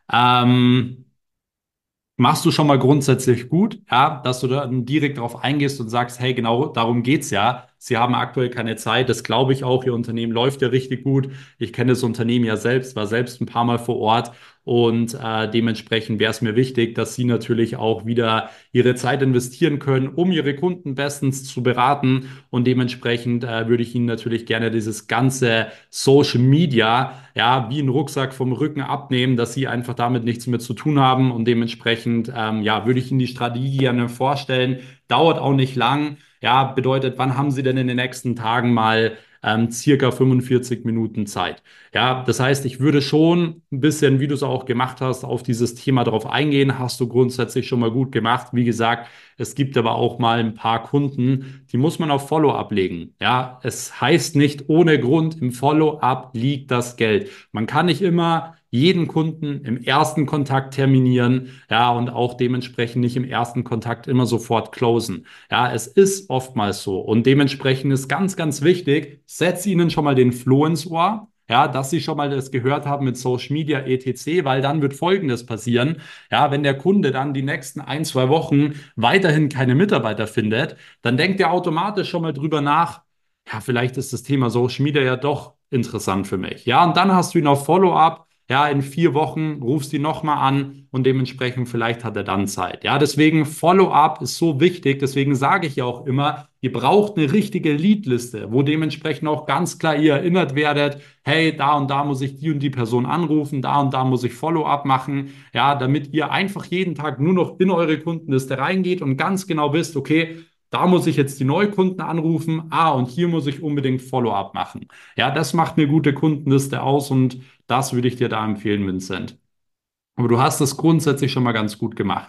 Ähm, Machst du schon mal grundsätzlich gut, ja, dass du dann direkt darauf eingehst und sagst, hey, genau darum geht's ja. Sie haben aktuell keine Zeit. Das glaube ich auch. Ihr Unternehmen läuft ja richtig gut. Ich kenne das Unternehmen ja selbst, war selbst ein paar Mal vor Ort und dementsprechend wäre es mir wichtig, dass Sie natürlich auch wieder Ihre Zeit investieren können, um Ihre Kunden bestens zu beraten. Und dementsprechend würde ich Ihnen natürlich gerne dieses ganze Social Media, ja, wie ein Rucksack vom Rücken abnehmen, dass Sie einfach damit nichts mehr zu tun haben. Und dementsprechend, ja, würde ich Ihnen die Strategie gerne vorstellen. Dauert auch nicht lang. Ja, bedeutet, wann haben Sie denn in den nächsten Tagen mal circa 45 Minuten Zeit? Ja, das heißt, ich würde schon ein bisschen, wie du es auch gemacht hast, auf dieses Thema drauf eingehen. Hast du grundsätzlich schon mal gut gemacht. Wie gesagt, es gibt aber auch mal ein paar Kunden, die muss man auf Follow-up legen. Ja, es heißt nicht ohne Grund, im Follow-up liegt das Geld. Man kann nicht immer jeden Kunden im ersten Kontakt terminieren, ja, und auch dementsprechend nicht im ersten Kontakt immer sofort closen. Ja, es ist oftmals so und dementsprechend ist ganz, ganz wichtig, setz ihnen schon mal den Floh ins Ohr. Ja, dass sie schon mal das gehört haben mit Social Media etc., weil dann wird Folgendes passieren. Ja, wenn der Kunde dann die nächsten 1, 2 Wochen weiterhin keine Mitarbeiter findet, dann denkt er automatisch schon mal drüber nach, ja, vielleicht ist das Thema Social Media ja doch interessant für mich. Ja, und dann hast du ihn auf Follow-up. Ja, in 4 Wochen rufst du ihn nochmal an und dementsprechend vielleicht hat er dann Zeit. Ja, deswegen Follow-up ist so wichtig. Deswegen sage ich ja auch immer, ihr braucht eine richtige Lead-Liste, wo dementsprechend auch ganz klar ihr erinnert werdet, hey, da und da muss ich die und die Person anrufen, da und da muss ich Follow-up machen. Ja, damit ihr einfach jeden Tag nur noch in eure Kundenliste reingeht und ganz genau wisst, okay, da muss ich jetzt die Neukunden anrufen. Ah, und hier muss ich unbedingt Follow-up machen. Ja, das macht eine gute Kundenliste aus und das würde ich dir da empfehlen, Vincent. Aber du hast das grundsätzlich schon mal ganz gut gemacht.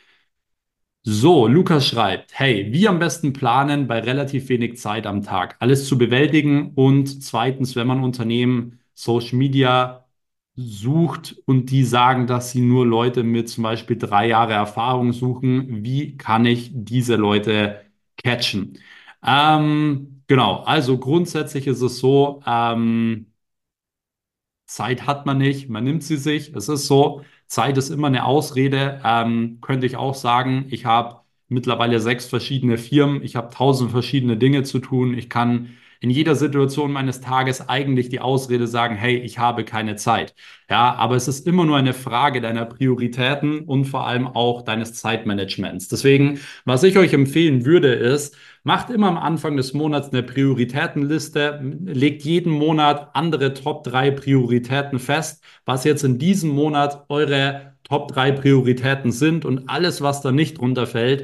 So, Lukas schreibt, hey, wie am besten planen bei relativ wenig Zeit am Tag, alles zu bewältigen und zweitens, wenn man Unternehmen Social Media sucht und die sagen, dass sie nur Leute mit zum Beispiel 3 Jahre Erfahrung suchen, wie kann ich diese Leute catchen? Genau, also grundsätzlich ist es so, Zeit hat man nicht, man nimmt sie sich. Es ist so, Zeit ist immer eine Ausrede. Könnte ich auch sagen, ich habe mittlerweile 6 verschiedene Firmen, ich habe 1000 verschiedene Dinge zu tun. Ich kann in jeder Situation meines Tages eigentlich die Ausrede sagen, hey, ich habe keine Zeit. Ja, aber es ist immer nur eine Frage deiner Prioritäten und vor allem auch deines Zeitmanagements. Deswegen, was ich euch empfehlen würde, ist, macht immer am Anfang des Monats eine Prioritätenliste, legt jeden Monat andere Top 3 Prioritäten fest, was jetzt in diesem Monat eure Top 3 Prioritäten sind und alles, was da nicht drunter fällt,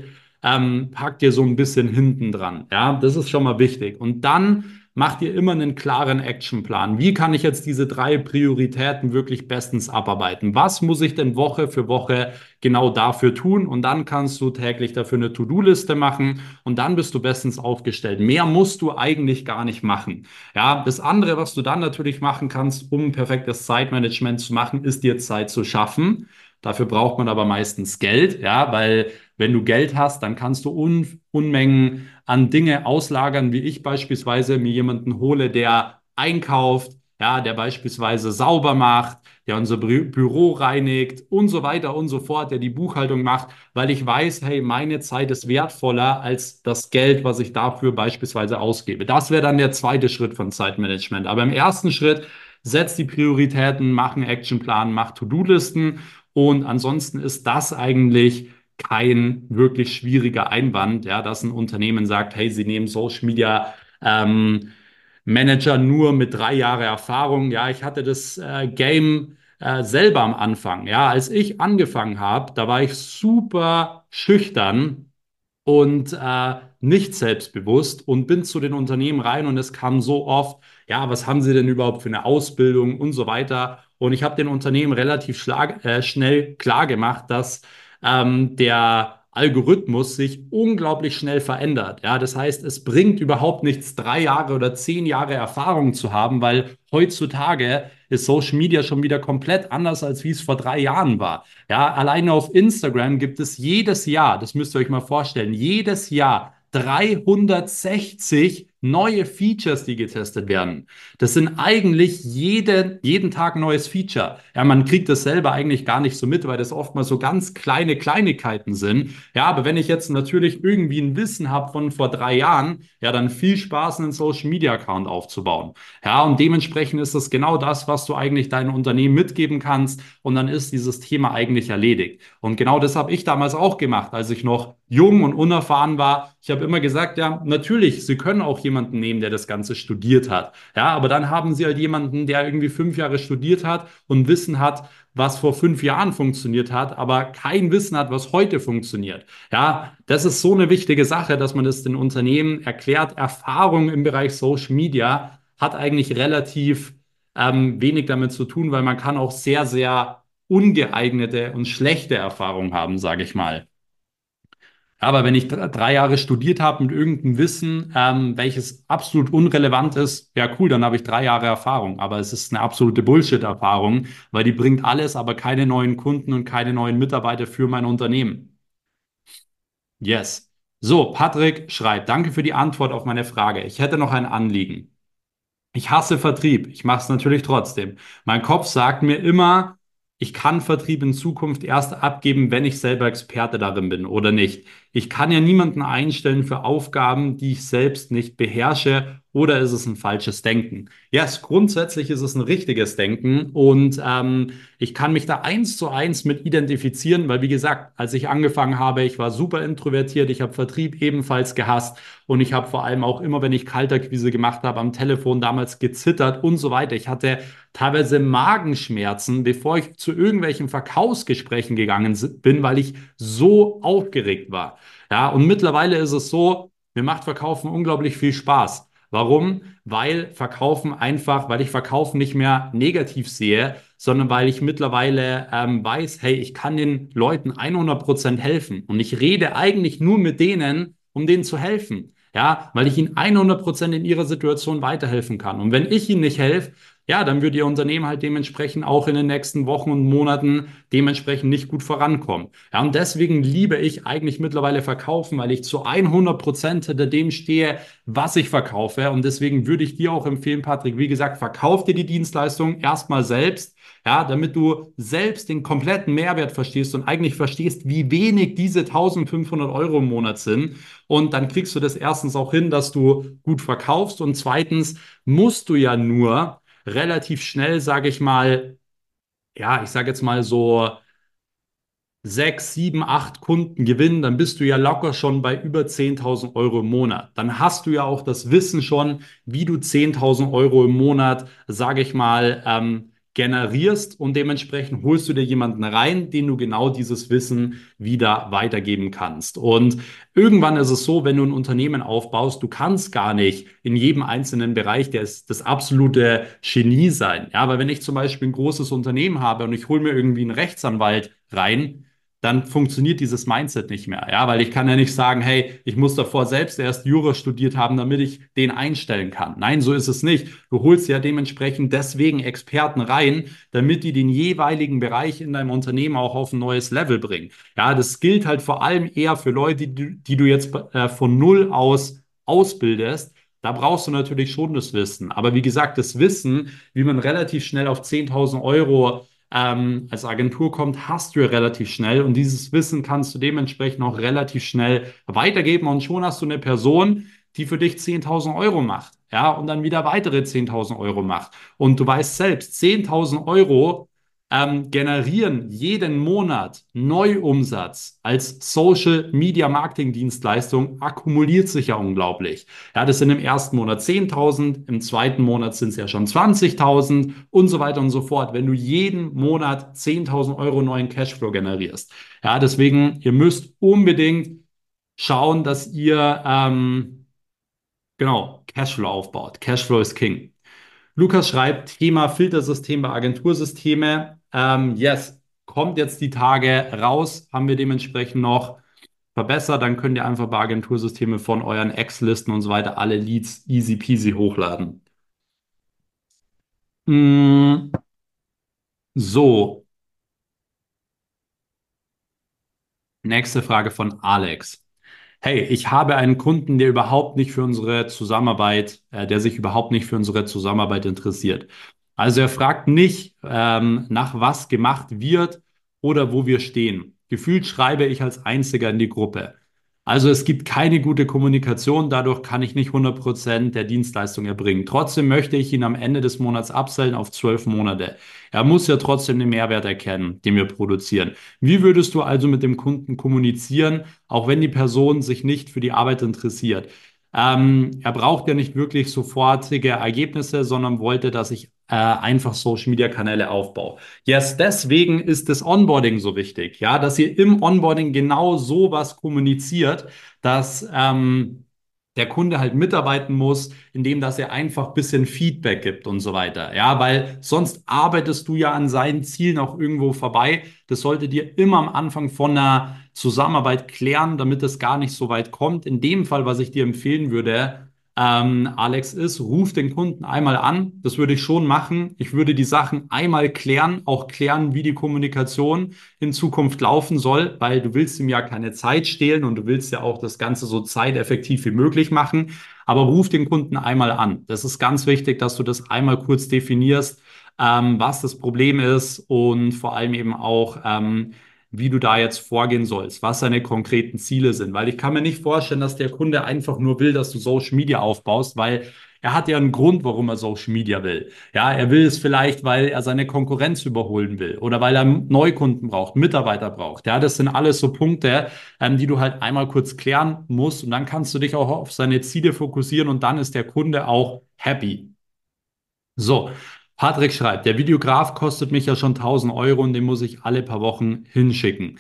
packt ihr so ein bisschen hinten dran. Ja, das ist schon mal wichtig. Und dann macht ihr immer einen klaren Actionplan. Wie kann ich jetzt diese drei Prioritäten wirklich bestens abarbeiten? Was muss ich denn Woche für Woche genau dafür tun? Und dann kannst du täglich dafür eine To-Do-Liste machen und dann bist du bestens aufgestellt. Mehr musst du eigentlich gar nicht machen. Ja, das andere, was du dann natürlich machen kannst, um perfektes Zeitmanagement zu machen, ist dir Zeit zu schaffen. Dafür braucht man aber meistens Geld, ja, weil wenn du Geld hast, dann kannst du Unmengen an Dinge auslagern, wie ich beispielsweise mir jemanden hole, der einkauft, ja, der beispielsweise sauber macht, der unser Büro reinigt und so weiter und so fort, der die Buchhaltung macht, weil ich weiß, hey, meine Zeit ist wertvoller als das Geld, was ich dafür beispielsweise ausgebe. Das wäre dann der zweite Schritt von Zeitmanagement. Aber im ersten Schritt setz die Prioritäten, mach einen Actionplan, mach To-Do-Listen und ansonsten ist das eigentlich kein wirklich schwieriger Einwand, ja, dass ein Unternehmen sagt, hey, sie nehmen Social Media Manager nur mit 3 Jahre Erfahrung. Ja, ich hatte das Game selber am Anfang. Ja, als ich angefangen habe, da war ich super schüchtern und nicht selbstbewusst und bin zu den Unternehmen rein und es kam so oft, ja, was haben Sie denn überhaupt für eine Ausbildung und so weiter. Und ich habe den Unternehmen relativ schnell klar gemacht, dass der Algorithmus sich unglaublich schnell verändert. Ja, das heißt, es bringt überhaupt nichts, 3 Jahre oder 10 Jahre Erfahrung zu haben, weil heutzutage ist Social Media schon wieder komplett anders, als wie es vor 3 Jahren war. Ja, alleine auf Instagram gibt es jedes Jahr, das müsst ihr euch mal vorstellen, jedes Jahr 360 neue Features, die getestet werden. Das sind eigentlich jeden Tag ein neues Feature. Ja, man kriegt das selber eigentlich gar nicht so mit, weil das oftmals so ganz kleine Kleinigkeiten sind. Ja, aber wenn ich jetzt natürlich irgendwie ein Wissen habe von vor 3 Jahren, ja, dann viel Spaß, einen Social Media Account aufzubauen. Ja, und dementsprechend ist das genau das, was du eigentlich deinem Unternehmen mitgeben kannst. Und dann ist dieses Thema eigentlich erledigt. Und genau das habe ich damals auch gemacht, als ich noch jung und unerfahren war. Ich habe immer gesagt, ja, natürlich, Sie können auch jemanden nehmen, der das Ganze studiert hat. Ja, aber dann haben Sie halt jemanden, der irgendwie 5 Jahre studiert hat und Wissen hat, was vor 5 Jahren funktioniert hat, aber kein Wissen hat, was heute funktioniert. Ja, das ist so eine wichtige Sache, dass man das den Unternehmen erklärt. Erfahrung im Bereich Social Media hat eigentlich relativ wenig damit zu tun, weil man kann auch sehr, sehr ungeeignete und schlechte Erfahrungen haben, sage ich mal. Aber wenn ich 3 Jahre studiert habe mit irgendeinem Wissen, welches absolut unrelevant ist, ja cool, dann habe ich 3 Jahre Erfahrung. Aber es ist eine absolute Bullshit-Erfahrung, weil die bringt alles, aber keine neuen Kunden und keine neuen Mitarbeiter für mein Unternehmen. Yes. So, Patrick schreibt, danke für die Antwort auf meine Frage. Ich hätte noch ein Anliegen. Ich hasse Vertrieb. Ich mache es natürlich trotzdem. Mein Kopf sagt mir immer, ich kann Vertrieb in Zukunft erst abgeben, wenn ich selber Experte darin bin oder nicht. Ich kann ja niemanden einstellen für Aufgaben, die ich selbst nicht beherrsche, oder ist es ein falsches Denken? Ja, grundsätzlich ist es ein richtiges Denken und ich kann mich da 1:1 mit identifizieren, weil wie gesagt, als ich angefangen habe, ich war super introvertiert, ich habe Vertrieb ebenfalls gehasst. Und ich habe vor allem auch immer, wenn ich Kaltakquise gemacht habe, am Telefon damals gezittert und so weiter. Ich hatte teilweise Magenschmerzen, bevor ich zu irgendwelchen Verkaufsgesprächen gegangen bin, weil ich so aufgeregt war. Ja, und mittlerweile ist es so, mir macht Verkaufen unglaublich viel Spaß. Warum? Weil ich Verkaufen nicht mehr negativ sehe, sondern weil ich mittlerweile weiß, hey, ich kann den Leuten 100% helfen. Und ich rede eigentlich nur mit denen, um denen zu helfen. Ja, weil ich ihnen 100% in ihrer Situation weiterhelfen kann. Und wenn ich ihnen nicht helfe, ja, dann wird ihr Unternehmen halt dementsprechend auch in den nächsten Wochen und Monaten dementsprechend nicht gut vorankommen. Ja, und deswegen liebe ich eigentlich mittlerweile Verkaufen, weil ich zu 100% hinter dem stehe, was ich verkaufe. Und deswegen würde ich dir auch empfehlen, Patrick, wie gesagt, verkauf dir die Dienstleistung erstmal selbst, ja, damit du selbst den kompletten Mehrwert verstehst und eigentlich verstehst, wie wenig diese 1.500 € im Monat sind. Und dann kriegst du das erstens auch hin, dass du gut verkaufst und zweitens musst du ja nur relativ schnell, sage ich mal, ja, ich sage jetzt mal so 6, 7, 8 Kunden gewinnen, dann bist du ja locker schon bei über 10.000 € im Monat. Dann hast du ja auch das Wissen schon, wie du 10.000 € im Monat, sage ich mal, generierst und dementsprechend holst du dir jemanden rein, den du genau dieses Wissen wieder weitergeben kannst. Und irgendwann ist es so, wenn du ein Unternehmen aufbaust, du kannst gar nicht in jedem einzelnen Bereich das absolute Genie sein. Ja, aber wenn ich zum Beispiel ein großes Unternehmen habe und ich hole mir irgendwie einen Rechtsanwalt rein, dann funktioniert dieses Mindset nicht mehr. Ja, weil ich kann ja nicht sagen, hey, ich muss davor selbst erst Jura studiert haben, damit ich den einstellen kann. Nein, so ist es nicht. Du holst ja dementsprechend deswegen Experten rein, damit die den jeweiligen Bereich in deinem Unternehmen auch auf ein neues Level bringen. Ja, das gilt halt vor allem eher für Leute, die du jetzt von null aus ausbildest. Da brauchst du natürlich schon das Wissen. Aber wie gesagt, das Wissen, wie man relativ schnell auf 10.000 Euro als Agentur kommt, hast du ja relativ schnell und dieses Wissen kannst du dementsprechend auch relativ schnell weitergeben und schon hast du eine Person, die für dich 10.000 Euro macht, ja, und dann wieder weitere 10.000 Euro macht. Und du weißt selbst, 10.000 Euro generieren jeden Monat Neuumsatz als Social Media Marketing Dienstleistung akkumuliert sich ja unglaublich. Ja, das sind im ersten Monat 10.000, im zweiten Monat sind es ja schon 20.000 und so weiter und so fort, wenn du jeden Monat 10.000 Euro neuen Cashflow generierst. Ja, deswegen, ihr müsst unbedingt schauen, dass ihr genau Cashflow aufbaut. Cashflow ist King. Lukas schreibt, Thema Filtersystem bei Agentursysteme. Yes, kommt jetzt die Tage raus, haben wir dementsprechend noch verbessert. Dann könnt ihr einfach bei Agentursysteme von euren Ex-Listen und so weiter alle Leads easy peasy hochladen. Mm, so, nächste Frage von Alex. Hey, ich habe einen Kunden, der sich überhaupt nicht für unsere Zusammenarbeit interessiert. Also er fragt nicht, nach was gemacht wird oder wo wir stehen. Gefühlt schreibe ich als Einziger in die Gruppe. Also es gibt keine gute Kommunikation, dadurch kann ich nicht 100% der Dienstleistung erbringen. Trotzdem möchte ich ihn am Ende des Monats upsellen auf 12 Monate. Er muss ja trotzdem den Mehrwert erkennen, den wir produzieren. Wie würdest du also mit dem Kunden kommunizieren, auch wenn die Person sich nicht für die Arbeit interessiert? Er braucht ja nicht wirklich sofortige Ergebnisse, sondern wollte, dass ich einfach Social Media Kanäle aufbaue. Yes, deswegen ist das Onboarding so wichtig, ja, dass ihr im Onboarding genau sowas kommuniziert, dass der Kunde halt mitarbeiten muss, indem dass er einfach ein bisschen Feedback gibt und so weiter. Ja, weil sonst arbeitest du ja an seinen Zielen auch irgendwo vorbei. Das solltet ihr immer am Anfang von einer Zusammenarbeit klären, damit es gar nicht so weit kommt. In dem Fall, was ich dir empfehlen würde, Alex, ist, ruf den Kunden einmal an. Das würde ich schon machen. Ich würde die Sachen einmal klären, auch klären, wie die Kommunikation in Zukunft laufen soll, weil du willst ihm ja keine Zeit stehlen und du willst ja auch das Ganze so zeiteffektiv wie möglich machen. Aber ruf den Kunden einmal an. Das ist ganz wichtig, dass du das einmal kurz definierst, was das Problem ist und vor allem eben auch, wie du da jetzt vorgehen sollst, was seine konkreten Ziele sind. Weil ich kann mir nicht vorstellen, dass der Kunde einfach nur will, dass du Social Media aufbaust, weil er hat ja einen Grund, warum er Social Media will. Ja, er will es vielleicht, weil er seine Konkurrenz überholen will oder weil er Neukunden braucht, Mitarbeiter braucht. Ja, das sind alles so Punkte, die du halt einmal kurz klären musst und dann kannst du dich auch auf seine Ziele fokussieren und dann ist der Kunde auch happy. So, Patrick schreibt, der Videograf kostet mich ja schon 1.000 Euro und den muss ich alle paar Wochen hinschicken.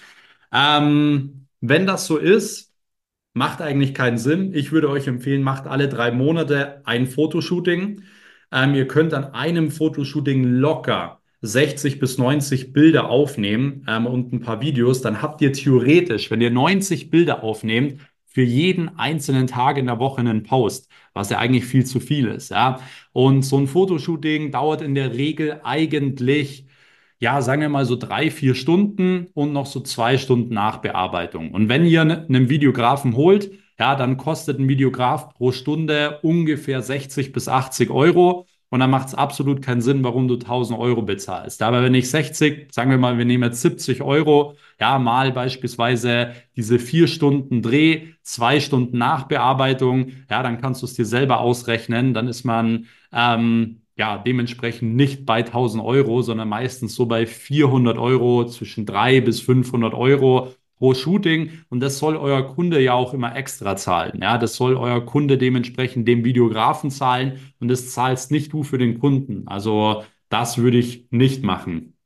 Wenn das so ist, macht eigentlich keinen Sinn. Ich würde euch empfehlen, macht alle 3 Monate ein Fotoshooting. Ihr könnt an einem Fotoshooting locker 60 bis 90 Bilder aufnehmen und ein paar Videos. Dann habt ihr theoretisch, wenn ihr 90 Bilder aufnehmt, für jeden einzelnen Tag in der Woche einen Post, was ja eigentlich viel zu viel ist. Ja? Und so ein Fotoshooting dauert in der Regel eigentlich, ja, sagen wir mal so 3, 4 Stunden und noch so 2 Stunden Nachbearbeitung. Und wenn ihr einen Videografen holt, ja, dann kostet ein Videograf pro Stunde ungefähr 60 bis 80 Euro. Und dann macht es absolut keinen Sinn, warum du 1.000 Euro bezahlst. Aber wenn ich 60, sagen wir mal, wir nehmen jetzt 70 Euro, ja, mal beispielsweise diese 4 Stunden Dreh, 2 Stunden Nachbearbeitung, ja, dann kannst du es dir selber ausrechnen. Dann ist man ja, dementsprechend nicht bei 1.000 Euro, sondern meistens so bei 400 Euro, zwischen 300 bis 500 Euro pro Shooting. Und das soll euer Kunde ja auch immer extra zahlen. Ja, das soll euer Kunde dementsprechend dem Videografen zahlen und das zahlst nicht du für den Kunden. Also Das würde ich nicht machen.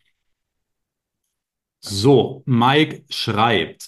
So, Mike schreibt.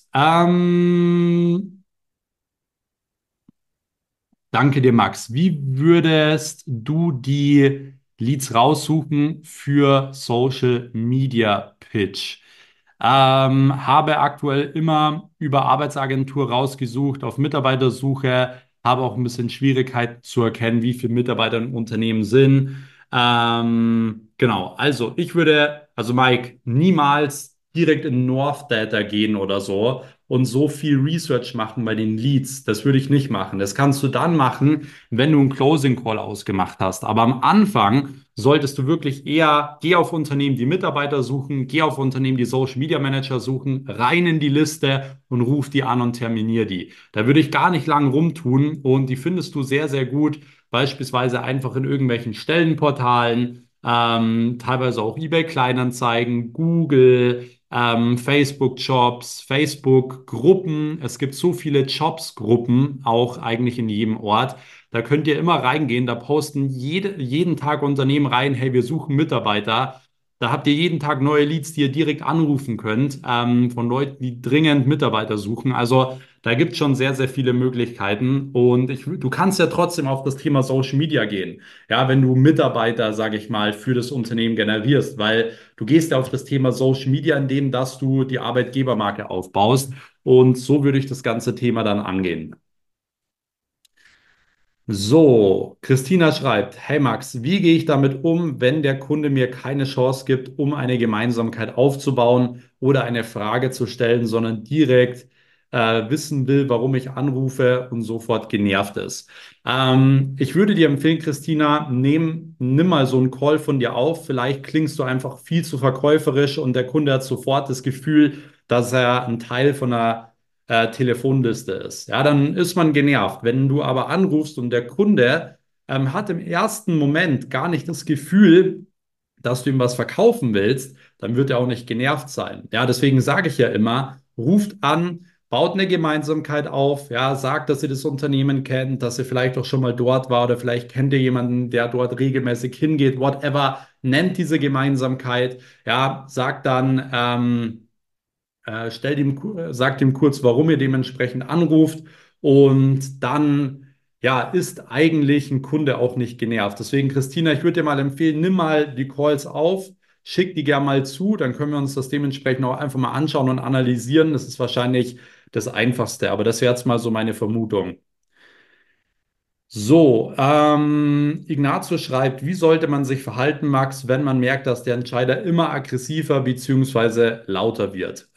Danke dir, Max. Wie würdest du die Leads raussuchen für Social Media Pitch? Habe aktuell immer über Arbeitsagentur rausgesucht, auf Mitarbeitersuche, habe auch ein bisschen Schwierigkeit zu erkennen, wie viele Mitarbeiter im Unternehmen sind. Genau, also ich würde, also Mike, niemals direkt in North Data gehen oder so und so viel Research machen bei den Leads. Das würde ich nicht machen. Das kannst du dann machen, wenn du einen Closing Call ausgemacht hast. Aber am Anfang solltest du wirklich eher, geh auf Unternehmen, die Mitarbeiter suchen, geh auf Unternehmen, die Social Media Manager suchen, rein in die Liste und ruf die an und terminier die. Da würde ich gar nicht lang rumtun und die findest du sehr, sehr gut, beispielsweise einfach in irgendwelchen Stellenportalen, teilweise auch eBay Kleinanzeigen, Google, Facebook Jobs, Facebook Gruppen. Es gibt so viele Jobs Gruppen, auch eigentlich in jedem Ort. Da könnt ihr immer reingehen, da posten jeden Tag Unternehmen rein, hey, wir suchen Mitarbeiter. Da habt ihr jeden Tag neue Leads, die ihr direkt anrufen könnt, von Leuten, die dringend Mitarbeiter suchen. Also da gibt es schon sehr, sehr viele Möglichkeiten. Und du kannst ja trotzdem auf das Thema Social Media gehen. Ja, wenn du Mitarbeiter, sage ich mal, für das Unternehmen generierst, weil du gehst ja auf das Thema Social Media, indem dass du die Arbeitgebermarke aufbaust. Und so würde ich das ganze Thema dann angehen. So, Christina schreibt, hey Max, wie gehe ich damit um, wenn der Kunde mir keine Chance gibt, um eine Gemeinsamkeit aufzubauen oder eine Frage zu stellen, sondern direkt wissen will, warum ich anrufe und sofort genervt ist. Ich würde dir empfehlen, Christina, nimm mal so einen Call von dir auf. Vielleicht klingst du einfach viel zu verkäuferisch und der Kunde hat sofort das Gefühl, dass er ein Teil von einer Telefonliste ist. Ja, dann ist man genervt. Wenn du aber anrufst und der Kunde hat im ersten Moment gar nicht das Gefühl, dass du ihm was verkaufen willst, dann wird er auch nicht genervt sein. Ja, deswegen sage ich ja immer, ruft an, baut eine Gemeinsamkeit auf, ja, sagt, dass ihr das Unternehmen kennt, dass ihr vielleicht auch schon mal dort war oder vielleicht kennt ihr jemanden, der dort regelmäßig hingeht, whatever, nennt diese Gemeinsamkeit, ja, sagt dann, sagt ihm kurz, warum ihr dementsprechend anruft und dann ja, ist eigentlich ein Kunde auch nicht genervt. Deswegen, Christina, ich würde dir mal empfehlen, nimm mal die Calls auf, schick die gerne mal zu, dann können wir uns das dementsprechend auch einfach mal anschauen und analysieren. Das ist wahrscheinlich das Einfachste, aber das wäre jetzt mal so meine Vermutung. So, Ignazio schreibt, wie sollte man sich verhalten, Max, wenn man merkt, dass der Entscheider immer aggressiver bzw. lauter wird?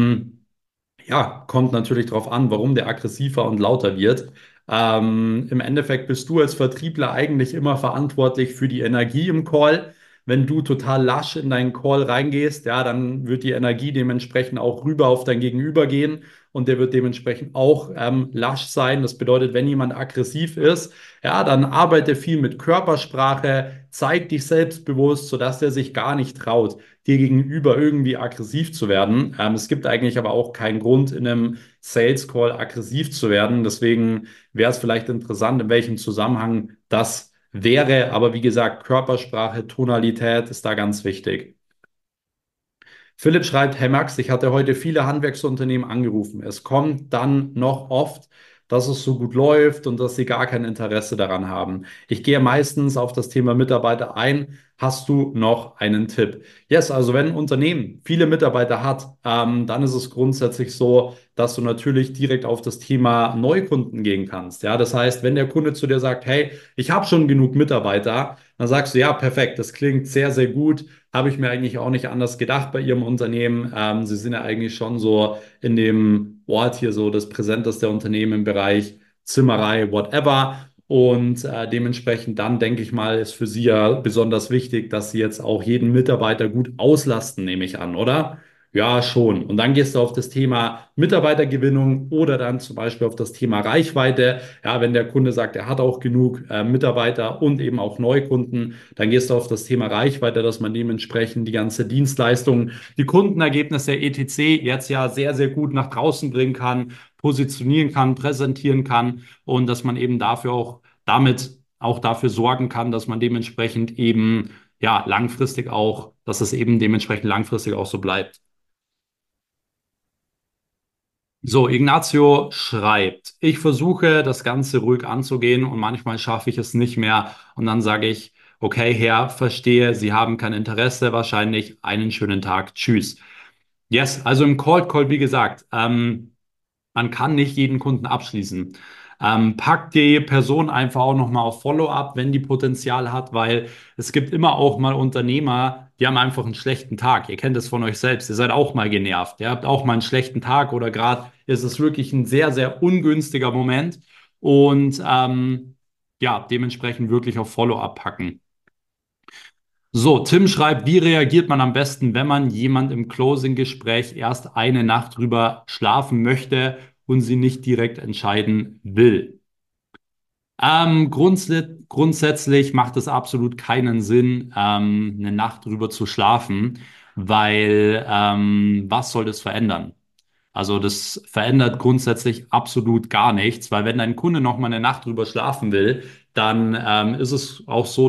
Ja, kommt natürlich darauf an, warum der aggressiver und lauter wird. Im Endeffekt bist du als Vertriebler eigentlich immer verantwortlich für die Energie im Call. Wenn du total lasch in deinen Call reingehst, ja, dann wird die Energie dementsprechend auch rüber auf dein Gegenüber gehen und der wird dementsprechend auch lasch sein. Das bedeutet, wenn jemand aggressiv ist, ja, dann arbeite viel mit Körpersprache, zeig dich selbstbewusst, sodass der sich gar nicht traut, dir gegenüber irgendwie aggressiv zu werden. Es gibt eigentlich aber auch keinen Grund, in einem Sales Call aggressiv zu werden. Deswegen wäre es vielleicht interessant, in welchem Zusammenhang das wäre. Aber wie gesagt, Körpersprache, Tonalität ist da ganz wichtig. Philipp schreibt, hey Max, ich hatte heute viele Handwerksunternehmen angerufen. Es kommt dann noch oft, dass es so gut läuft und dass sie gar kein Interesse daran haben. Ich gehe meistens auf das Thema Mitarbeiter ein. Hast du noch einen Tipp? Yes, also wenn ein Unternehmen viele Mitarbeiter hat, dann ist es grundsätzlich so, dass du natürlich direkt auf das Thema Neukunden gehen kannst. Ja, das heißt, wenn der Kunde zu dir sagt, hey, ich habe schon genug Mitarbeiter, dann sagst du, ja, perfekt, das klingt sehr, sehr gut. Habe ich mir eigentlich auch nicht anders gedacht bei Ihrem Unternehmen. Sie sind ja eigentlich schon so in dem Ort hier so das präsenteste Unternehmen im Bereich Zimmerei, whatever. Und dementsprechend dann denke ich mal, ist für Sie ja besonders wichtig, dass Sie jetzt auch jeden Mitarbeiter gut auslasten, nehme ich an, oder? Ja, schon. Und dann gehst du auf das Thema Mitarbeitergewinnung oder dann zum Beispiel auf das Thema Reichweite. Ja, wenn der Kunde sagt, er hat auch genug Mitarbeiter und eben auch Neukunden, dann gehst du auf das Thema Reichweite, dass man dementsprechend die ganze Dienstleistung, die Kundenergebnisse etc. jetzt ja sehr, sehr gut nach draußen bringen kann, positionieren kann, präsentieren kann und dass man eben dafür auch damit auch dafür sorgen kann, dass man dementsprechend eben ja, langfristig auch, dass es eben dementsprechend langfristig auch so bleibt. So, Ignacio schreibt, ich versuche das Ganze ruhig anzugehen und manchmal schaffe ich es nicht mehr und dann sage ich, okay, Herr, verstehe, Sie haben kein Interesse, wahrscheinlich einen schönen Tag, tschüss. Yes, also im Cold Call, wie gesagt, man kann nicht jeden Kunden abschließen. Pack die Person einfach auch nochmal auf Follow-up, wenn die Potenzial hat, weil es gibt immer auch mal Unternehmer, die haben einfach einen schlechten Tag. Ihr kennt es von euch selbst. Ihr seid auch mal genervt. Ihr habt auch mal einen schlechten Tag oder gerade ist es wirklich ein sehr, sehr ungünstiger Moment und ja, dementsprechend wirklich auf Follow-up packen. So, Tim schreibt, wie reagiert man am besten, wenn man jemand im Closing-Gespräch erst eine Nacht drüber schlafen möchte und sie nicht direkt entscheiden will? Grundsätzlich macht es absolut keinen Sinn, eine Nacht drüber zu schlafen, weil was soll das verändern? Also das verändert grundsätzlich absolut gar nichts, weil wenn dein Kunde noch mal eine Nacht drüber schlafen will, dann ist es auch so,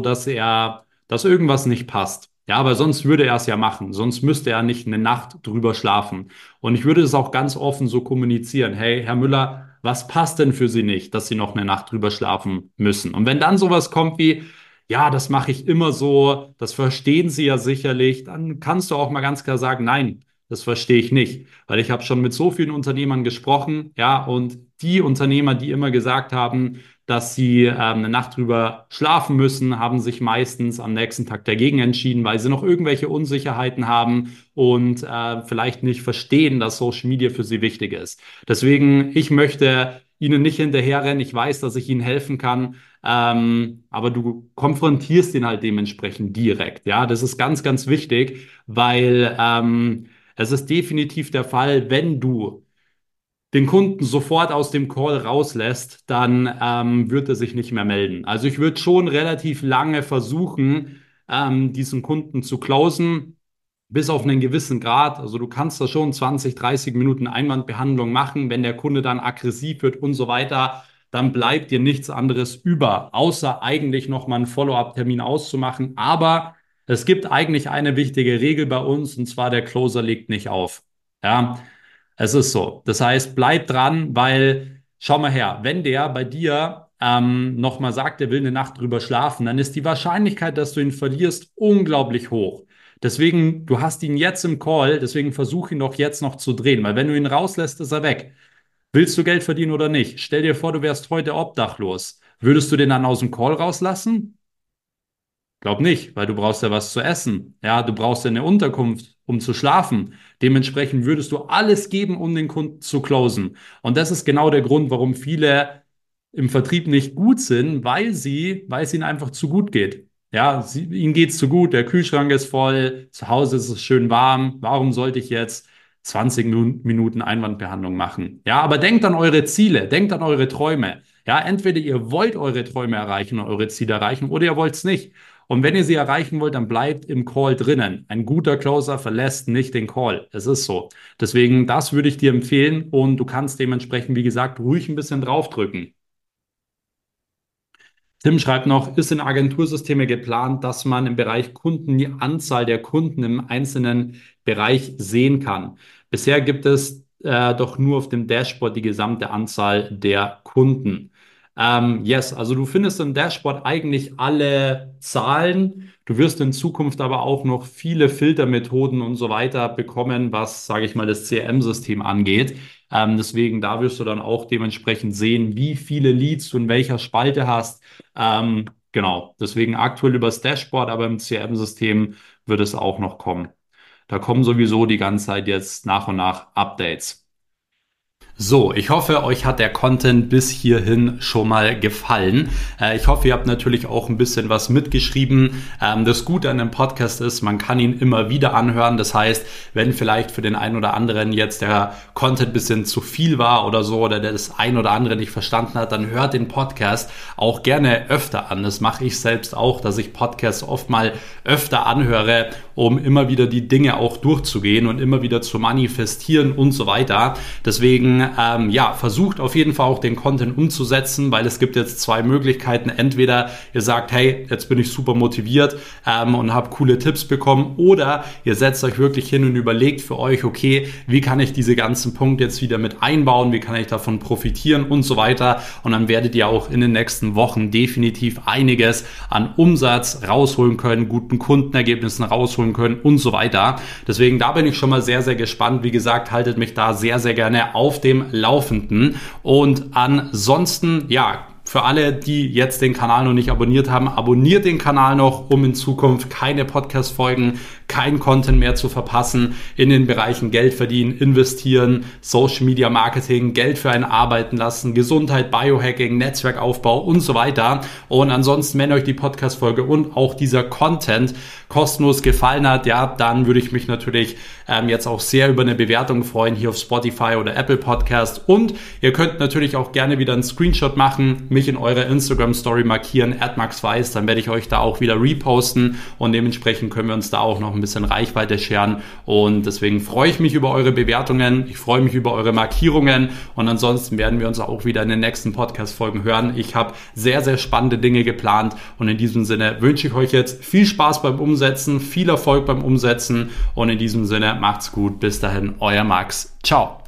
dass irgendwas nicht passt. Ja, aber sonst würde er es ja machen. Sonst müsste er nicht eine Nacht drüber schlafen. Und ich würde es auch ganz offen so kommunizieren. Hey, Herr Müller, was passt denn für Sie nicht, dass Sie noch eine Nacht drüber schlafen müssen? Und wenn dann sowas kommt wie, ja, das mache ich immer so, das verstehen Sie ja sicherlich, dann kannst du auch mal ganz klar sagen, nein, das verstehe ich nicht. Weil ich habe schon mit so vielen Unternehmern gesprochen, ja, und die Unternehmer, die immer gesagt haben, dass sie eine Nacht drüber schlafen müssen, haben sich meistens am nächsten Tag dagegen entschieden, weil sie noch irgendwelche Unsicherheiten haben und vielleicht nicht verstehen, dass Social Media für sie wichtig ist. Deswegen, ich möchte Ihnen nicht hinterherrennen. Ich weiß, dass ich Ihnen helfen kann, aber du konfrontierst ihn halt dementsprechend direkt. Ja, das ist ganz, ganz wichtig, weil es ist definitiv der Fall, wenn du den Kunden sofort aus dem Call rauslässt, dann wird er sich nicht mehr melden. Also ich würde schon relativ lange versuchen, diesen Kunden zu closen, bis auf einen gewissen Grad. Also du kannst da schon 20, 30 Minuten Einwandbehandlung machen. Wenn der Kunde dann aggressiv wird und so weiter, dann bleibt dir nichts anderes über, außer eigentlich nochmal einen Follow-up-Termin auszumachen. Aber es gibt eigentlich eine wichtige Regel bei uns, und zwar der Closer legt nicht auf. Ja, es ist so. Das heißt, bleib dran, weil schau mal her, wenn der bei dir nochmal sagt, er will eine Nacht drüber schlafen, dann ist die Wahrscheinlichkeit, dass du ihn verlierst, unglaublich hoch. Deswegen, du hast ihn jetzt im Call, deswegen versuch ihn doch jetzt noch zu drehen, weil wenn du ihn rauslässt, ist er weg. Willst du Geld verdienen oder nicht? Stell dir vor, du wärst heute obdachlos. Würdest du den dann aus dem Call rauslassen? Glaub nicht, weil du brauchst ja was zu essen. Ja, du brauchst ja eine Unterkunft, um zu schlafen. Dementsprechend würdest du alles geben, um den Kunden zu closen. Und das ist genau der Grund, warum viele im Vertrieb nicht gut sind, weil es ihnen einfach zu gut geht. Ja, ihnen geht's zu gut, der Kühlschrank ist voll, zu Hause ist es schön warm. Warum sollte ich jetzt 20 Minuten Einwandbehandlung machen? Ja, aber denkt an eure Ziele, denkt an eure Träume. Ja, entweder ihr wollt eure Träume erreichen und eure Ziele erreichen oder ihr wollt es nicht. Und wenn ihr sie erreichen wollt, dann bleibt im Call drinnen. Ein guter Closer verlässt nicht den Call. Es ist so. Deswegen, das würde ich dir empfehlen und du kannst dementsprechend, wie gesagt, ruhig ein bisschen draufdrücken. Tim schreibt noch, ist in Agentursysteme geplant, dass man im Bereich Kunden die Anzahl der Kunden im einzelnen Bereich sehen kann? Bisher gibt es doch nur auf dem Dashboard die gesamte Anzahl der Kunden. Yes, also du findest im Dashboard eigentlich alle Zahlen. Du wirst in Zukunft aber auch noch viele Filtermethoden und so weiter bekommen, was, sage ich mal, das CRM-System angeht. Deswegen, da wirst du dann auch dementsprechend sehen, wie viele Leads du in welcher Spalte hast. Genau, deswegen aktuell übers Dashboard, aber im CRM-System wird es auch noch kommen. Da kommen sowieso die ganze Zeit jetzt nach und nach Updates. So, ich hoffe, euch hat der Content bis hierhin schon mal gefallen. Ich hoffe, ihr habt natürlich auch ein bisschen was mitgeschrieben. Das Gute an dem Podcast ist, man kann ihn immer wieder anhören. Das heißt, wenn vielleicht für den einen oder anderen jetzt der Content ein bisschen zu viel war oder so, oder der das ein oder andere nicht verstanden hat, dann hört den Podcast auch gerne öfter an. Das mache ich selbst auch, dass ich Podcasts oft mal öfter anhöre, um immer wieder die Dinge auch durchzugehen und immer wieder zu manifestieren und so weiter. Deswegen Deswegen, versucht auf jeden Fall auch den Content umzusetzen, weil es gibt jetzt zwei Möglichkeiten. Entweder ihr sagt, hey, jetzt bin ich super motiviert und habe coole Tipps bekommen, oder ihr setzt euch wirklich hin und überlegt für euch, okay, wie kann ich diese ganzen Punkte jetzt wieder mit einbauen, wie kann ich davon profitieren und so weiter. Und dann werdet ihr auch in den nächsten Wochen definitiv einiges an Umsatz rausholen können, guten Kundenergebnissen rausholen können und so weiter. Deswegen, da bin ich schon mal sehr, sehr gespannt. Wie gesagt, haltet mich da sehr, sehr gerne auf dem Laufenden. Und ansonsten, für alle, die jetzt den Kanal noch nicht abonniert haben, abonniert den Kanal noch, um in Zukunft keine Podcast-Folgen, kein Content mehr zu verpassen in den Bereichen Geld verdienen, investieren, Social Media Marketing, Geld für einen arbeiten lassen, Gesundheit, Biohacking, Netzwerkaufbau und so weiter. Und ansonsten, wenn euch die Podcast-Folge und auch dieser Content kostenlos gefallen hat, dann würde ich mich natürlich jetzt auch sehr über eine Bewertung freuen hier auf Spotify oder Apple Podcast. Und ihr könnt natürlich auch gerne wieder einen Screenshot machen, mich in eurer Instagram-Story markieren, @maxweiss, dann werde ich euch da auch wieder reposten und dementsprechend können wir uns da auch noch ein bisschen Reichweite scheren. Und deswegen freue ich mich über eure Bewertungen, ich freue mich über eure Markierungen und ansonsten werden wir uns auch wieder in den nächsten Podcast-Folgen hören. Ich habe sehr, sehr spannende Dinge geplant und in diesem Sinne wünsche ich euch jetzt viel Spaß beim Umsetzen, viel Erfolg beim Umsetzen und in diesem Sinne macht's gut. Bis dahin, euer Max. Ciao.